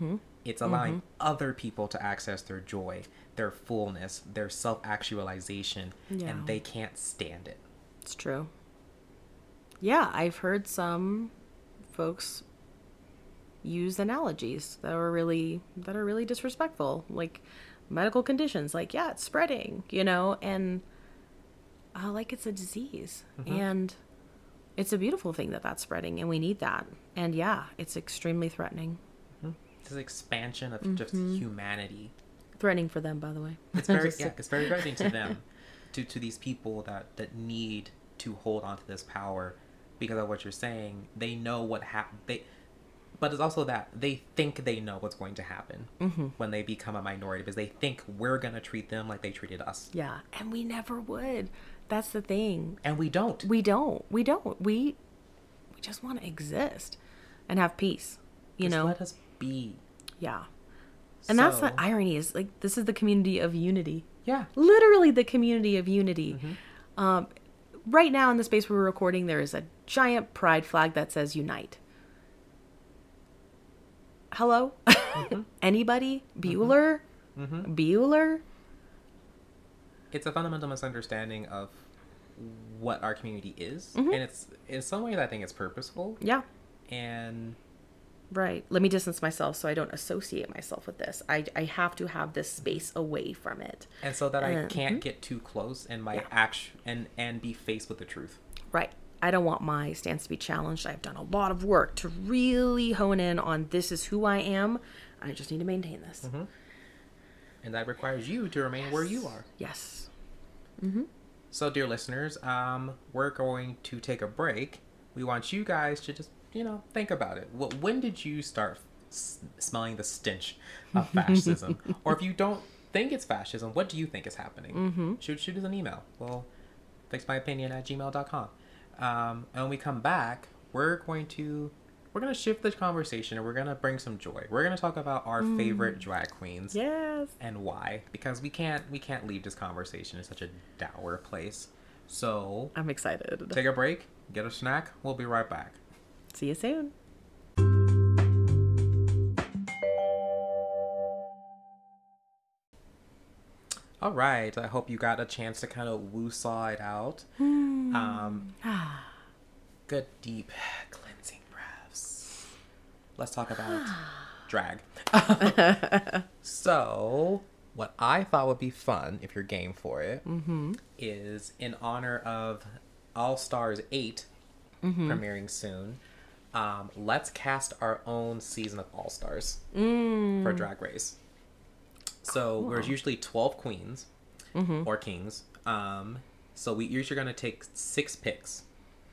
S1: It's allowing other people to access their joy, their fullness, their self-actualization,
S2: Yeah.
S1: and they can't stand it.
S2: It's true. Yeah, I've heard some folks use analogies that are really disrespectful, like medical conditions, like, yeah, it's spreading, and like it's a disease. And it's a beautiful thing that that's spreading, and we need that. And yeah, it's extremely threatening.
S1: This expansion of just humanity.
S2: Threatening for them, by the way.
S1: It's very it's very threatening to them, to these people that need to hold on to this power because of what you're saying. They know what happened. But it's also that they think they know what's going to happen when they become a minority, because they think we're going to treat them like they treated us.
S2: Yeah, and we never would. That's the thing.
S1: And we don't.
S2: We don't. We just want to exist and have peace,
S1: Just let us be.
S2: Yeah. And that's the irony, is like, this is the community of unity.
S1: Yeah.
S2: Literally the community of unity. Right now in the space we're recording, there is a giant pride flag that says unite. Hello? Anybody? Bueller? Bueller?
S1: It's a fundamental misunderstanding of what our community is. And it's in some ways I think it's purposeful.
S2: Yeah.
S1: And
S2: right. Let me distance myself so I don't associate myself with this. I have to have this space away from it.
S1: And so that I can't get too close and my and be faced with the truth.
S2: Right. I don't want my stance to be challenged. I've done a lot of work to really hone in on this is who I am. I just need to maintain this.
S1: And that requires you to remain where you are.
S2: Yes.
S1: So, dear listeners, we're going to take a break. We want you guys to just, think about it. When did you start smelling the stench of fascism? Or if you don't think it's fascism, what do you think is happening? Shoot us an email. Well, fixmyopinion@gmail.com. And when we come back, we're going to shift the conversation and we're going to bring some joy. We're going to talk about our favorite drag queens.
S2: Yes.
S1: And why. Because we can't leave this conversation in such a dour place. So
S2: I'm excited.
S1: Take a break, get a snack. We'll be right back.
S2: See you soon.
S1: All right. I hope you got a chance to kind of woo-saw it out. Good deep cleansing breaths. Let's talk about drag. So, what I thought would be fun, if you're game for it, is in honor of All Stars 8 premiering soon. Let's cast our own season of All Stars for Drag Race. So cool. There's usually 12 queens or kings. So we usually going to take 6 picks.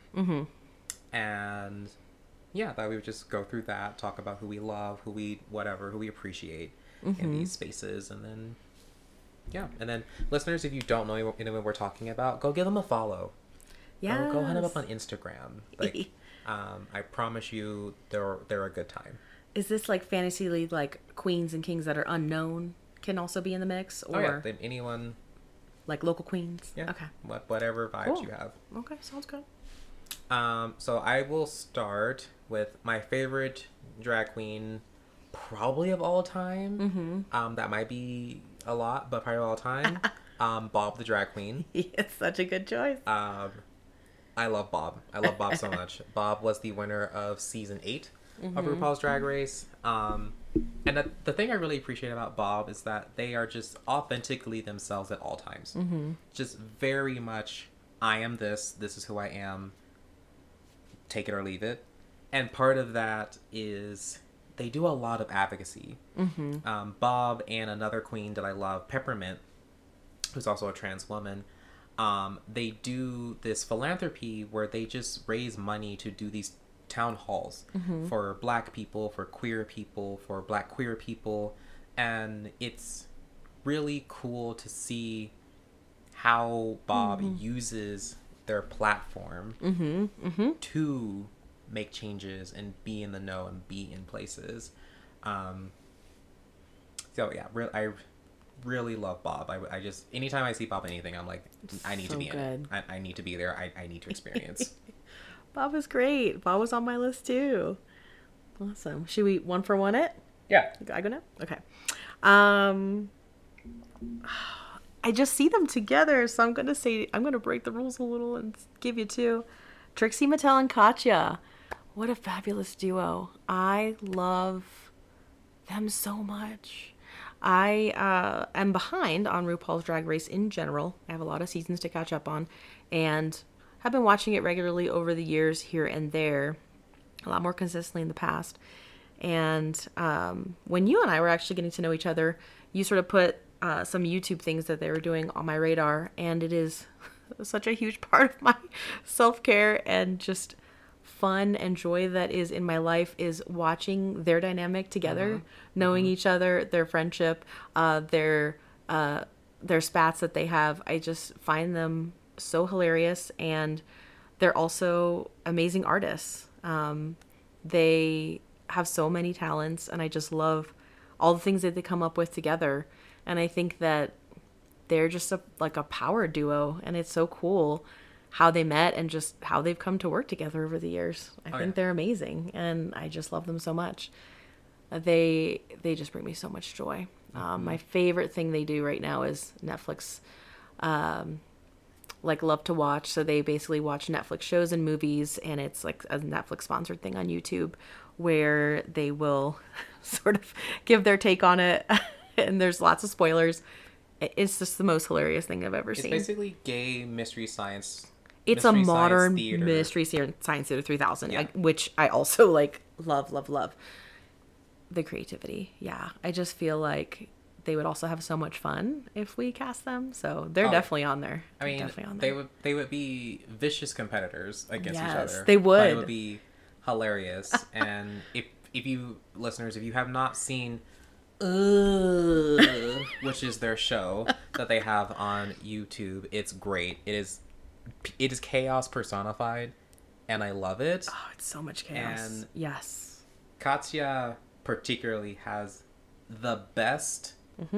S1: And yeah, that we would just go through that, talk about who we love, who we appreciate in these spaces. And then, yeah. And then listeners, if you don't know what we're talking about, go give them a follow. Yeah. Go hit them up on Instagram. Like, I promise you they're a good time.
S2: Is this like fantasy league, like queens and kings that are unknown can also be in the mix? Or
S1: anyone.
S2: Like local queens?
S1: Yeah.
S2: Okay.
S1: Whatever vibes you have.
S2: Okay, sounds good.
S1: So I will start with my favorite drag queen, probably of all time. That might be a lot, but probably of all time. Bob the drag queen.
S2: It's such a good choice.
S1: I love Bob. I love Bob so much. Bob was the winner of season 8 of RuPaul's Drag Race. And the thing I really appreciate about Bob is that they are just authentically themselves at all times. Just very much, I am this is who I am, take it or leave it. And part of that is they do a lot of advocacy. Bob and another queen that I love, Peppermint, who's also a trans woman, they do this philanthropy where they just raise money to do these town halls for Black people, for queer people, for Black queer people. And it's really cool to see how Bob uses their platform to make changes and be in the know and be in places. So yeah, I really love Bob. I just, anytime I see Bob anything, I'm like, I need to be in it. I need to be there. I need to experience.
S2: Bob is great. Bob was on my list too. Awesome. Should we 1 for 1 it?
S1: Yeah.
S2: I go now? Okay. Um, I just see them together, so I'm gonna break the rules a little and give you two. Trixie Mattel and Katya. What a fabulous duo. I love them so much. I am behind on RuPaul's Drag Race in general. I have a lot of seasons to catch up on, and have been watching it regularly over the years here and there, a lot more consistently in the past. And when you and I were actually getting to know each other, you sort of put some YouTube things that they were doing on my radar, and it is such a huge part of my self-care and just fun and joy that is in my life is watching their dynamic together, knowing each other, their friendship, their spats that they have. I just find them so hilarious, and they're also amazing artists. They have so many talents, and I just love all the things that they come up with together. And I think that they're just like a power duo, and it's so cool how they met and just how they've come to work together over the years. I think they're amazing, and I just love them so much. They just bring me so much joy. My favorite thing they do right now is Netflix, like love to watch. So they basically watch Netflix shows and movies, and it's like a Netflix sponsored thing on YouTube where they will sort of give their take on it. And there's lots of spoilers. It's just the most hilarious thing I've ever seen.
S1: It's basically gay mystery science.
S2: It's a modern mystery science theater 3000, which I also like love. The creativity. Yeah. I just feel like they would also have so much fun if we cast them. So they're definitely on there.
S1: I mean,
S2: definitely on there.
S1: They would be vicious competitors against each other.
S2: They would.
S1: But it would be hilarious. And if you listeners, if you have not seen which is their show that they have on YouTube, it's great. It is chaos personified, and I love it.
S2: Oh, it's so much chaos.
S1: And
S2: yes,
S1: Katya particularly has the best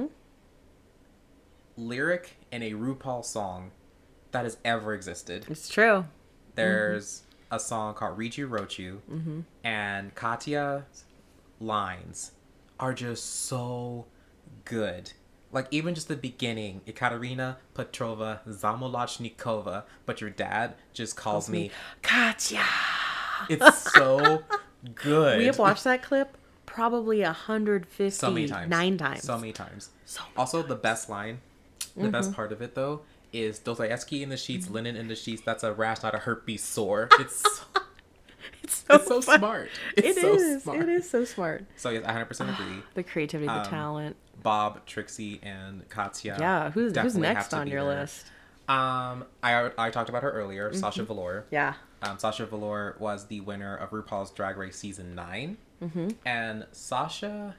S1: lyric in a RuPaul song that has ever existed.
S2: It's true.
S1: There's a song called Read You Wrote You, and Katya's lines are just so good. Like, even just the beginning, Ekaterina Petrova Zamolachnikova, but your dad just calls me
S2: Katya.
S1: It's so good.
S2: We have watched that clip probably 159
S1: so many times.
S2: So many times.
S1: Also, the best line, the best part of it, though, is Dostoevsky in the sheets, linen in the sheets. That's a rash, not a herpes sore. It's so smart. It's so smart.
S2: It is so smart.
S1: So yes, I 100% agree.
S2: The creativity, the talent.
S1: Bob, Trixie, and Katya.
S2: Yeah, who's next on your list?
S1: I talked about her earlier, Sasha Velour.
S2: Yeah.
S1: Sasha Velour was the winner of RuPaul's Drag Race Season 9. And Sasha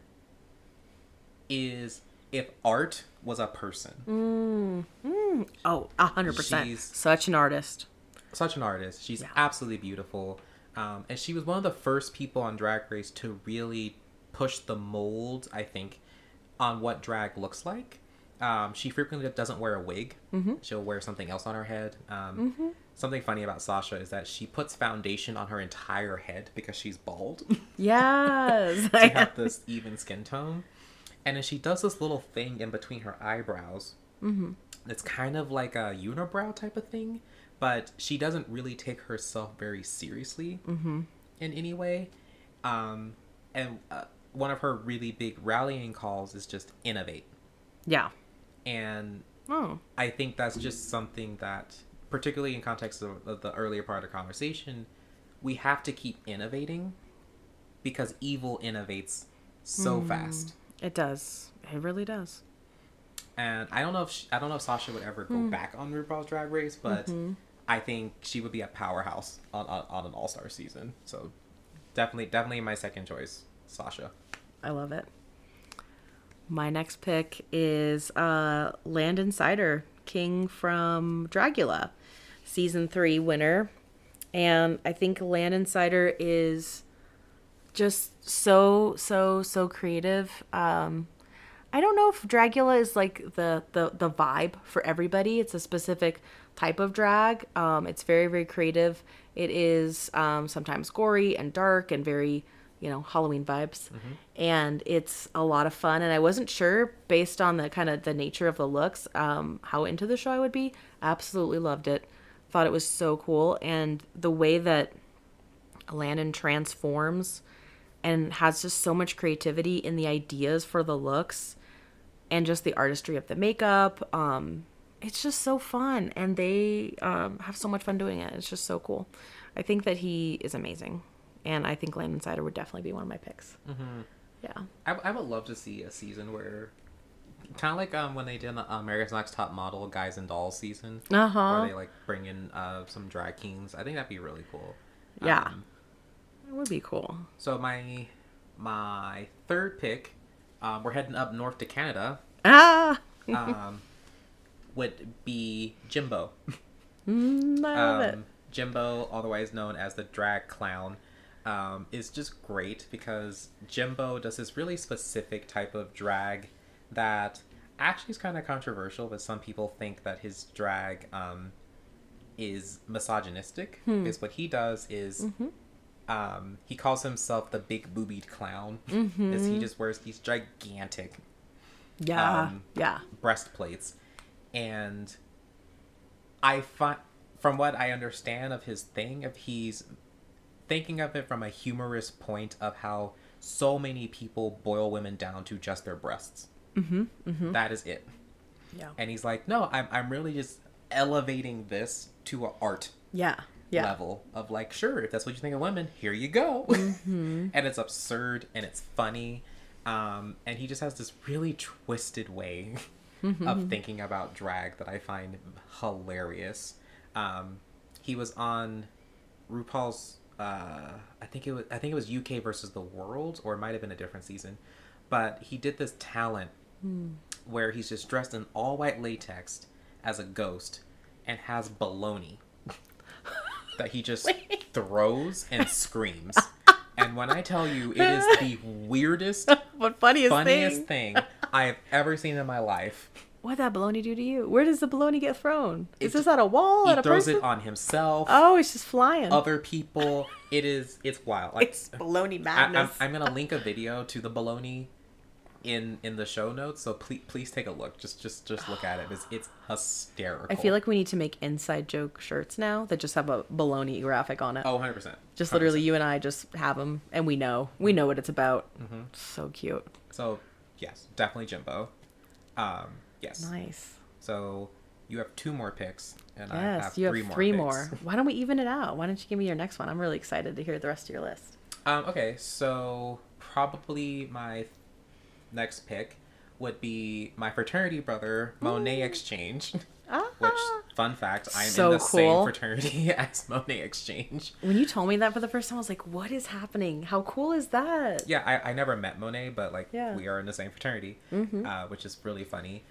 S1: is, if art was a person.
S2: Oh, 100%. She's such an artist.
S1: She's absolutely beautiful. And she was one of the first people on Drag Race to really push the mold, I think, on what drag looks like. She frequently doesn't wear a wig. She'll wear something else on her head. Something funny about Sasha is that she puts foundation on her entire head because she's bald.
S2: Yes.
S1: To have this even skin tone. And then she does this little thing in between her eyebrows. It's kind of like a unibrow type of thing. But she doesn't really take herself very seriously in any way. And one of her really big rallying calls is just innovate. Yeah. And I think that's just something that, particularly in context of the earlier part of the conversation, we have to keep innovating because evil innovates so fast.
S2: It does. It really does.
S1: And I don't know if Sasha would ever go back on RuPaul's Drag Race, but I think she would be a powerhouse on an all-star season. So definitely my second choice, Sasha.
S2: I love it. My next pick is Landon Cider, King from Dragula, season 3 winner. And I think Landon Cider is just so creative. I don't know if Dragula is like the vibe for everybody. It's a specific type of drag. It's very, very creative. It is sometimes gory and dark and very, Halloween vibes. And it's a lot of fun. And I wasn't sure, based on the kind of the nature of the looks, how into the show I would be. Absolutely loved it. Thought it was so cool. And the way that Landon transforms and has just so much creativity in the ideas for the looks and just the artistry of the makeup. It's just so fun. And they have so much fun doing it. It's just so cool. I think that he is amazing. And I think Landon Cider would definitely be one of my picks. Yeah.
S1: I would love to see a season where, kind of like when they did the America's Next Top Model Guys and Dolls season, where they like bring in some drag kings. I think that'd be really cool.
S2: Yeah, it would be cool.
S1: So my third pick, we're heading up north to Canada. Would be Jimbo.
S2: I love it.
S1: Jimbo, otherwise known as the drag clown, is just great because Jimbo does this really specific type of drag that actually is kind of controversial, but some people think that his drag is misogynistic. Because what he does is he calls himself the big boobied clown. Because he just wears these gigantic breastplates. And I find, from what I understand of his thing, if he's thinking of it from a humorous point of how so many people boil women down to just their breasts. That is it.
S2: Yeah.
S1: And he's like, no, I'm really just elevating this to an art level of like, sure, if that's what you think of women, here you go. And it's absurd and it's funny. And he just has this really twisted way of thinking about drag that I find hilarious. He was on RuPaul's I think it was UK versus the World, or it might have been a different season, but he did this talent where he's just dressed in all white latex as a ghost and has baloney that he just throws and screams. And when I tell you, it is the weirdest, funniest thing I have ever seen in my life.
S2: What'd that baloney do to you? Where does the baloney get thrown? Is this at a wall? At a person?
S1: He throws it on himself.
S2: Oh, it's just flying.
S1: Other people. It's wild. Like,
S2: it's baloney madness.
S1: I'm gonna link a video to the baloney in the show notes, so please take a look. Just look at it. It's hysterical.
S2: I feel like we need to make inside joke shirts now that just have a baloney graphic on it.
S1: Oh, 100%.
S2: Just literally 100%. You and I just have them, and we know what it's about. So cute.
S1: So yes, definitely Jimbo. Yes.
S2: Nice.
S1: So you have 2 more picks, and
S2: yes,
S1: I have
S2: you
S1: three
S2: have
S1: more
S2: 3
S1: picks.
S2: more. Why don't we even it out? Why don't you give me your next one? I'm really excited to hear the rest of your list.
S1: Okay, so probably my next pick would be my fraternity brother, Monet Exchange. Which, fun fact, I am
S2: so
S1: in the
S2: cool.
S1: same fraternity as Monet Exchange.
S2: When you told me that for the first time, I was like, what is happening? How cool is that?
S1: Yeah, I never met Monet, but we are in the same fraternity, which is really funny.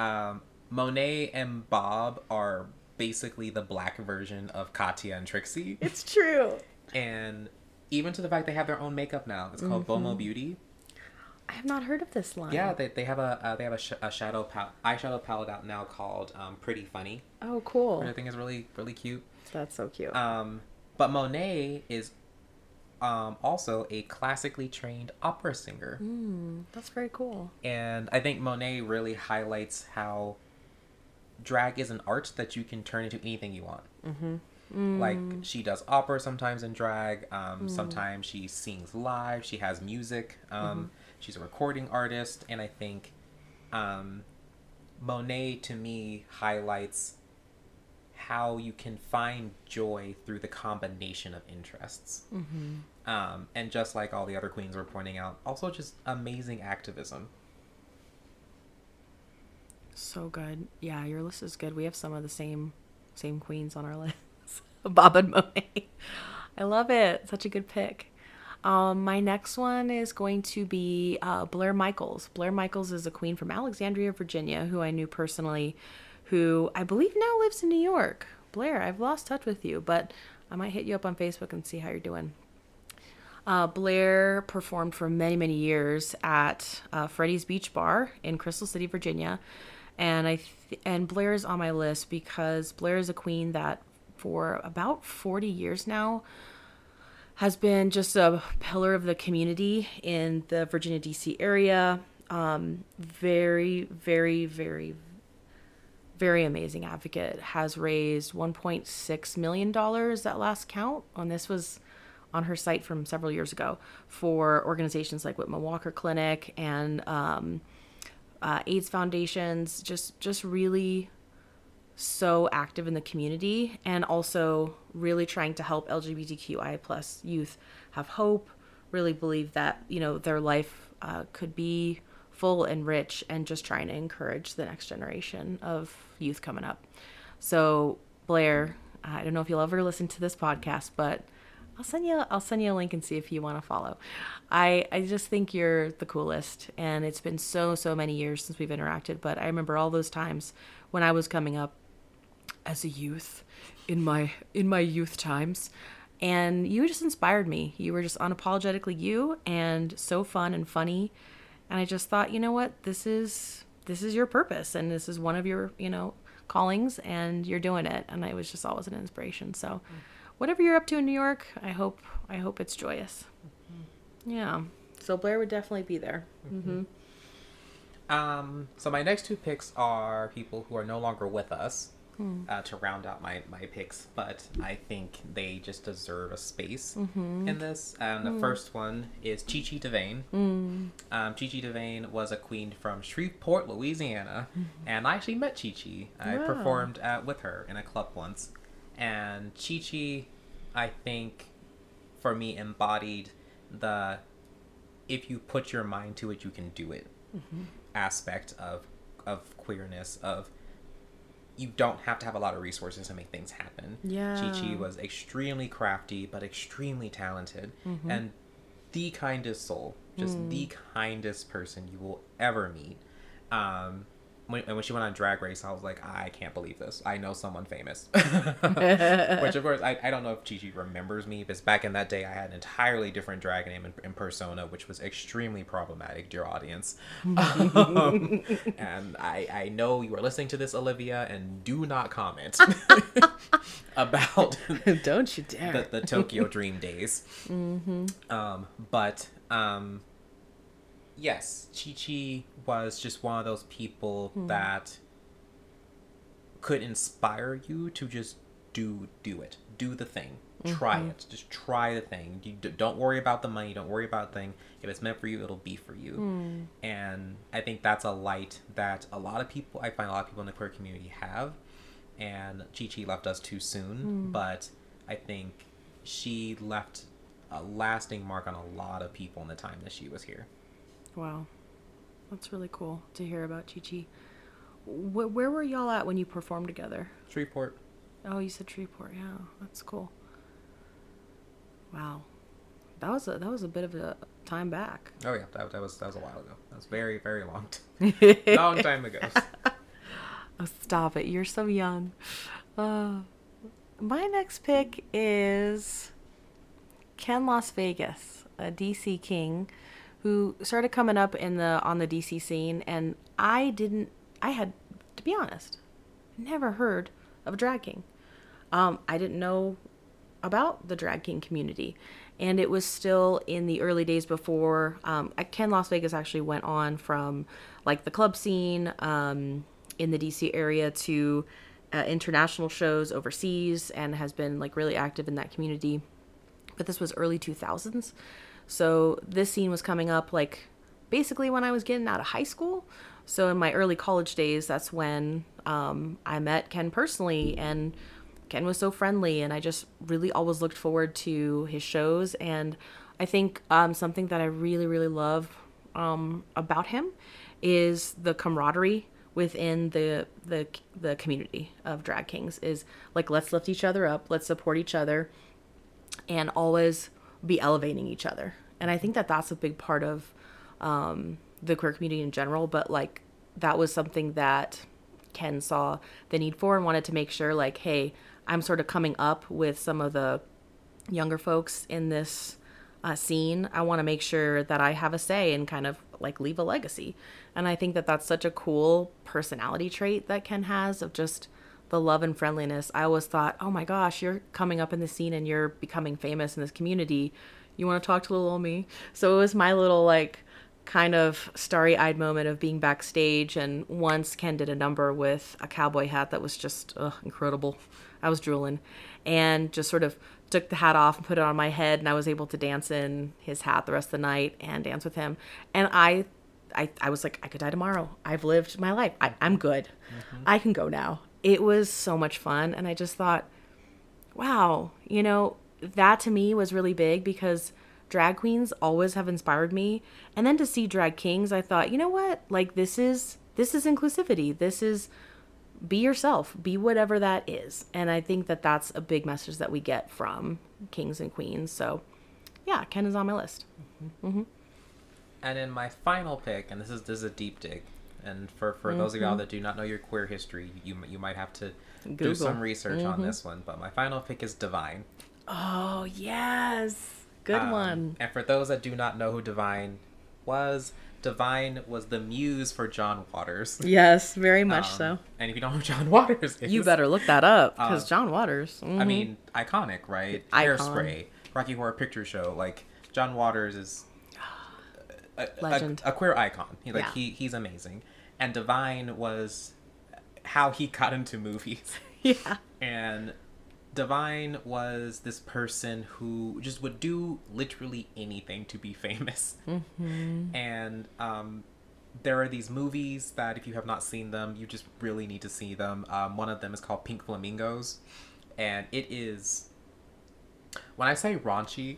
S1: Monet and Bob are basically the black version of Katya and Trixie.
S2: It's true.
S1: And even to the fact they have their own makeup now. It's called Bomo Beauty.
S2: I have not heard of this line.
S1: Yeah, they have a eyeshadow palette out now called Pretty Funny.
S2: Oh, cool.
S1: Which I think is really, really cute.
S2: That's so cute.
S1: But Monet is also a classically trained opera singer.
S2: That's very cool.
S1: And I think Monet really highlights how drag is an art that you can turn into anything you want. Like, she does opera sometimes in drag. Sometimes she sings live. She has music. She's a recording artist. And I think Monet, to me, highlights how you can find joy through the combination of interests. And just like all the other queens were pointing out, also just amazing activism.
S2: So good. Yeah, your list is good. We have some of the same queens on our list. Bob and Monet. I love it. Such a good pick. My next one is going to be Blair Michaels. Blair Michaels is a queen from Alexandria, Virginia, who I knew personally, who I believe now lives in New York. Blair, I've lost touch with you, but I might hit you up on Facebook and see how you're doing. Blair performed for many, many years at Freddy's Beach Bar in Crystal City, Virginia. And and Blair is on my list because Blair is a queen that for about 40 years now has been just a pillar of the community in the Virginia, D.C. area. Very, very, very, very amazing advocate. Has raised $1.6 million at last count. And this was on her site from several years ago for organizations like Whitman Walker Clinic and AIDS foundations. Just really so active in the community, and also really trying to help LGBTQI plus youth have hope, really believe that, you know, their life could be full and rich, and just trying to encourage the next generation of youth coming up. So Blair, I don't know if you'll ever listen to this podcast, but I'll send you a link and see if you want to follow. I just think you're the coolest, and it's been so many years since we've interacted, but I remember all those times when I was coming up as a youth in my youth times, and you just inspired me. You were just unapologetically you, and so fun and funny, and I just thought, you know what, this is your purpose, and this is one of your, you know, callings, and you're doing it. And it was just always an inspiration. So whatever you're up to in New York, I hope it's joyous. Yeah, so Blair would definitely be there.
S1: So my next two picks are people who are no longer with us, to round out my picks, but I think they just deserve a space in this. The first one is Chi Chi DeVayne. Chi Chi DeVayne was a queen from Shreveport, Louisiana, and I actually met Chi Chi. I performed with her in a club once, and Chi Chi, I think, for me, embodied the if you put your mind to it, you can do it aspect of queerness, of you don't have to have a lot of resources to make things happen.
S2: Yeah.
S1: Chi Chi was extremely crafty, but extremely talented, and the kindest soul, just the kindest person you will ever meet. When she went on Drag Race, I was like, I can't believe this. I know someone famous. Which, of course, I don't know if Chi Chi remembers me, because back in that day, I had an entirely different drag name and persona, which was extremely problematic, dear audience. And I know you are listening to this, Olivia, and do not comment about
S2: Don't you dare.
S1: the Tokyo Dream days. Yes, Chi Chi was just one of those people that could inspire you to just do it. Do the thing. Try it. Just try the thing. You don't worry about the money. Don't worry about the thing. If it's meant for you, it'll be for you. And I think that's a light that I find a lot of people in the queer community have. And Chi Chi left us too soon, but I think she left a lasting mark on a lot of people in the time that she was here.
S2: Wow. That's really cool to hear about Chi Chi. Where were y'all at when you performed together?
S1: Shreveport.
S2: Oh, you said Shreveport. Yeah, that's cool. Wow. That was a bit of a time back.
S1: Oh yeah, that was a while ago. That was very, very long long time ago.
S2: Oh, stop it. You're so young. My next pick is Ken Las Vegas, a DC king who started coming up on the DC scene, and I had, to be honest, never heard of a drag king. I didn't know about the drag king community, and it was still in the early days before Ken Las Vegas actually went on from like the club scene in the DC area to international shows overseas, and has been like really active in that community. But this was early 2000s. So this scene was coming up like basically when I was getting out of high school. So in my early college days, that's when I met Ken personally, and Ken was so friendly, and I just really always looked forward to his shows. And I think something that I really, really love about him is the camaraderie within the community of drag kings. Is like, let's lift each other up, let's support each other, and always be elevating each other. And I think that that's a big part of the queer community in general, but like that was something that Ken saw the need for and wanted to make sure, like, hey, I'm sort of coming up with some of the younger folks in this scene. I want to make sure that I have a say and kind of like leave a legacy. And I think that that's such a cool personality trait that Ken has, of just the love and friendliness. I always thought, oh my gosh, you're coming up in the scene and you're becoming famous in this community. You want to talk to little old me? So it was my little like kind of starry-eyed moment of being backstage. And once Ken did a number with a cowboy hat that was just incredible. I was drooling, and just sort of took the hat off and put it on my head, and I was able to dance in his hat the rest of the night and dance with him. And I was like, I could die tomorrow. I've lived my life. I'm good. Mm-hmm. I can go now. It was so much fun. And I just thought, wow, that to me was really big, because drag queens always have inspired me. And then to see drag kings, I thought, you know what? Like, this is inclusivity. This is be yourself, be whatever that is. And I think that that's a big message that we get from kings and queens. So yeah, Ken is on my list. Mm-hmm. Mm-hmm.
S1: And in my final pick, and this is a deep dig, and for those of y'all that do not know your queer history, you might have to Google. Do some research on this one. But my final pick is Divine.
S2: Oh yes, good one.
S1: And for those that do not know who Divine was the muse for John Waters.
S2: Yes, very much so.
S1: And if you don't know who John Waters is,
S2: you better look that up, because John Waters. Mm-hmm.
S1: I mean, iconic, right? Hairspray, Rocky Horror Picture Show. Like, John Waters is
S2: legend,
S1: a queer icon. He's amazing. And Divine was how he got into movies.
S2: Yeah.
S1: And Divine was this person who just would do literally anything to be famous.
S2: Mm-hmm.
S1: And there are these movies that if you have not seen them, you just really need to see them. One of them is called Pink Flamingos. And it is, when I say raunchy...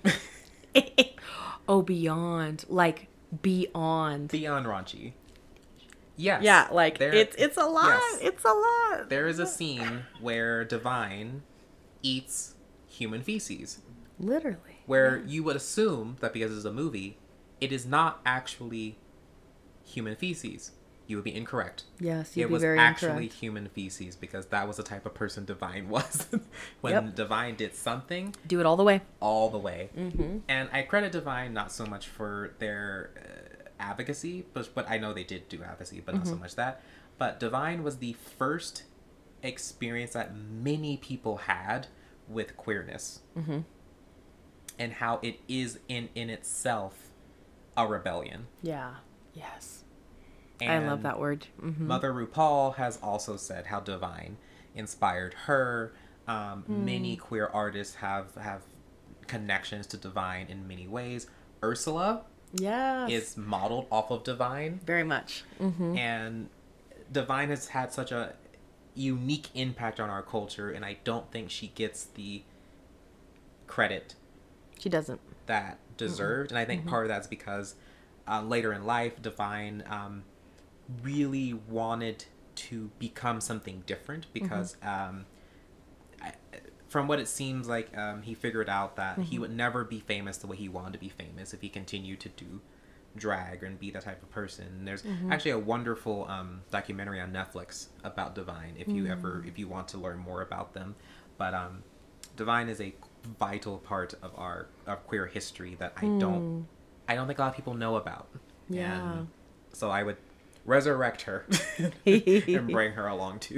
S2: oh, beyond. Like, beyond.
S1: Beyond raunchy. Yes.
S2: Yeah, like, it's a lot.
S1: Yes.
S2: It's a lot.
S1: There is a scene where Divine eats human feces.
S2: Literally.
S1: Where you would assume that because it's a movie, it is not actually human feces. You would be incorrect.
S2: Yes, you'd be very incorrect. It was
S1: actually human feces, because that was the type of person Divine was. When Divine did something...
S2: do it all the way.
S1: All the way.
S2: Mm-hmm.
S1: And I credit Divine not so much for their advocacy, but I know they did do advocacy, but not so much that. But Divine was the first experience that many people had with queerness.
S2: Mm-hmm.
S1: And how it is in itself a rebellion.
S2: Yeah. Yes.
S1: And
S2: I love that word. Mm-hmm.
S1: Mother RuPaul has also said how Divine inspired her. Many queer artists have connections to Divine in many ways. Ursula is modeled off of Divine.
S2: Very much. Mm-hmm.
S1: And Divine has had such a unique impact on our culture, and I don't think she gets the credit
S2: she doesn't
S1: that deserved. And I think part of that's because later in life, Divine really wanted to become something different, because from what it seems like, he figured out that he would never be famous the way he wanted to be famous if he continued to do drag and be that type of person. There's actually a wonderful documentary on Netflix about Divine if you want to learn more about them. But Divine is a vital part of our queer history that I don't think a lot of people know about.
S2: Yeah.
S1: And so I would resurrect her and bring her along too.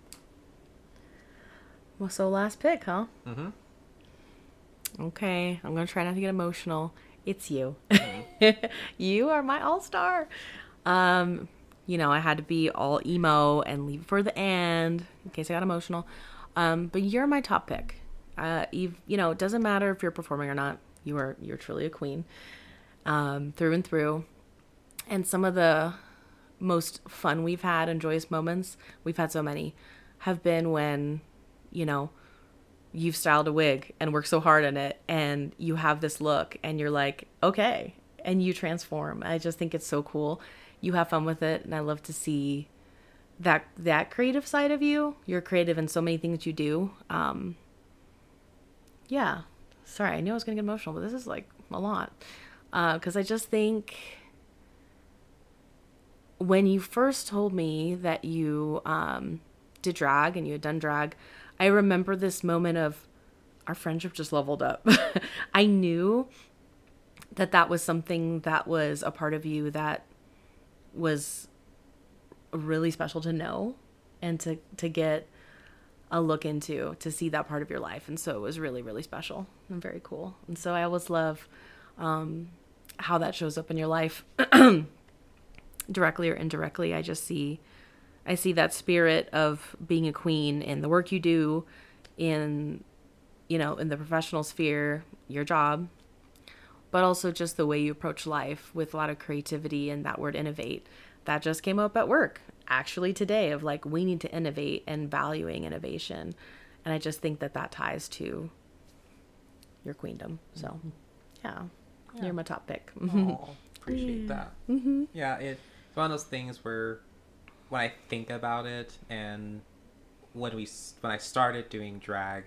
S2: Well, so last pick, huh?
S1: Mm-hmm.
S2: Okay, I'm gonna try not to get emotional. It's you. You are my all-star. I had to be all emo and leave it for the end in case I got emotional. But you're my top pick. It doesn't matter if you're performing or not. You're truly a queen, through and through. And some of the most fun we've had and joyous moments, we've had so many, have been when, you've styled a wig and worked so hard on it, and you have this look and you're like, okay, and you transform. I just think it's so cool. You have fun with it, and I love to see that creative side of you. You're creative in so many things you do. Yeah. Sorry, I knew I was going to get emotional, but this is like a lot. Because I just think when you first told me that you did drag and you had done drag, I remember this moment of our friendship just leveled up. I knew that was something that was a part of you that was really special to know and to get a look into to see that part of your life. And so it was really, really special and very cool. And so I always love how that shows up in your life, directly or indirectly. I see that spirit of being a queen in the work you do, in the professional sphere, your job, but also just the way you approach life with a lot of creativity, and that word innovate that just came up at work actually today, of like, we need to innovate and valuing innovation. And I just think that ties to your queendom. So yeah. You're my top pick.
S1: Oh, appreciate that. Yeah, it's one of those things where when I think about it, and when I started doing drag,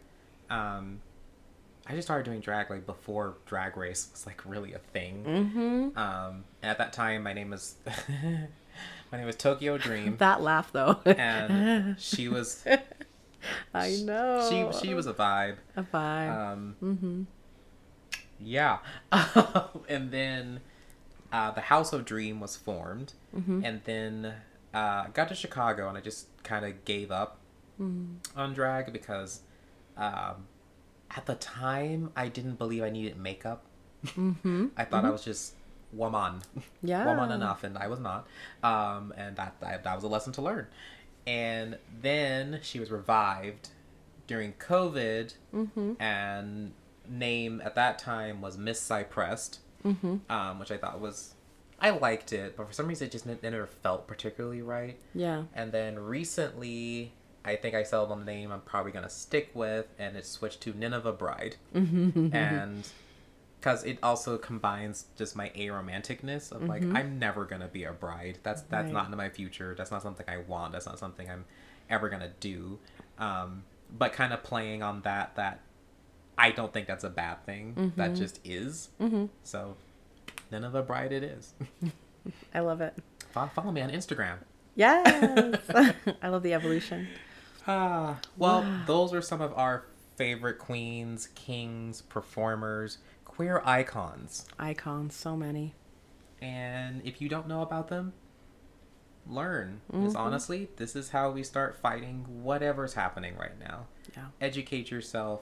S1: I just started doing drag like before Drag Race was like really a thing. And at that time, my name was Tokyo Dream.
S2: That laugh though.
S1: And she was.
S2: I know.
S1: She was a vibe.
S2: A vibe.
S1: Yeah. And then the House of Dream was formed, and then I got to Chicago, and I just kind of gave up on drag because at the time I didn't believe I needed makeup. I thought I was just woman enough, and I was not. And that was a lesson to learn. And then she was revived during COVID, and name at that time was Miss Cypressed, which I thought I liked it, but for some reason it just never felt particularly right.
S2: Yeah.
S1: And then recently, I think I settled on the name I'm probably going to stick with, and it switched to Nineveh Bride. And because it also combines just my aromanticness of like, I'm never going to be a bride. That's
S2: Right.
S1: not in my future. That's not something I want. That's not something I'm ever going to do. But kind of playing on that I don't think that's a bad thing. That just is. So Nineveh Bride it is.
S2: I love it.
S1: Follow me on Instagram.
S2: Yes. I love the evolution.
S1: Well, those are some of our favorite queens, kings, performers, queer icons.
S2: Icons, so many.
S1: And if you don't know about them, learn. Because honestly, this is how we start fighting whatever's happening right now.
S2: Yeah.
S1: Educate yourself.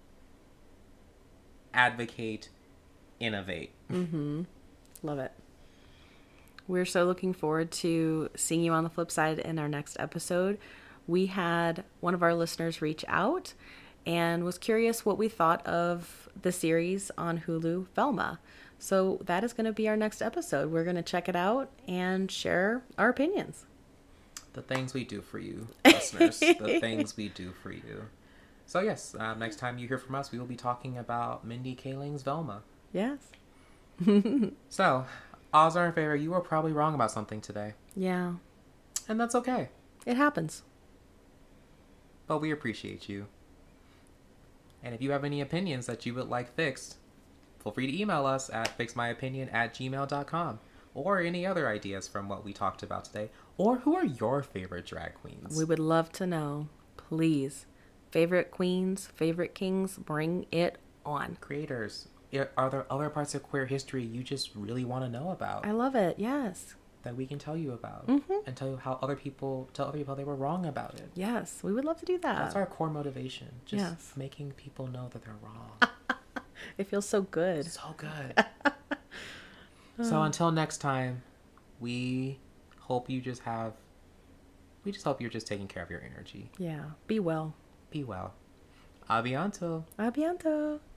S1: Advocate. Innovate.
S2: Love it. We're so looking forward to seeing you on the flip side in our next episode. We had one of our listeners reach out and was curious what we thought of the series on Hulu, Velma. So that is going to be our next episode. We're going to check it out and share our opinions.
S1: The things we do for you, listeners. The things we do for you. So yes, next time you hear from us, we will be talking about Mindy Kaling's Velma.
S2: Yes.
S1: So, odds are in favor, you were probably wrong about something today.
S2: Yeah.
S1: And that's okay.
S2: It happens.
S1: But we appreciate you. And if you have any opinions that you would like fixed, feel free to email us at fixmyopinion@gmail.com. Or any other ideas from what we talked about today. Or who are your favorite drag queens?
S2: We would love to know. Please. Favorite queens, favorite kings, bring it on.
S1: Creators. Are there other parts of queer history you just really want to know about?
S2: I love it. Yes.
S1: That we can tell you about. And tell you how tell other people they were wrong about it.
S2: Yes. We would love to do that.
S1: That's our core motivation. Just making people know that they're wrong.
S2: It feels so good.
S1: So good. So until next time, we hope you're just taking care of your energy.
S2: Yeah. Be well.
S1: Be well. A bientôt.
S2: A bientôt.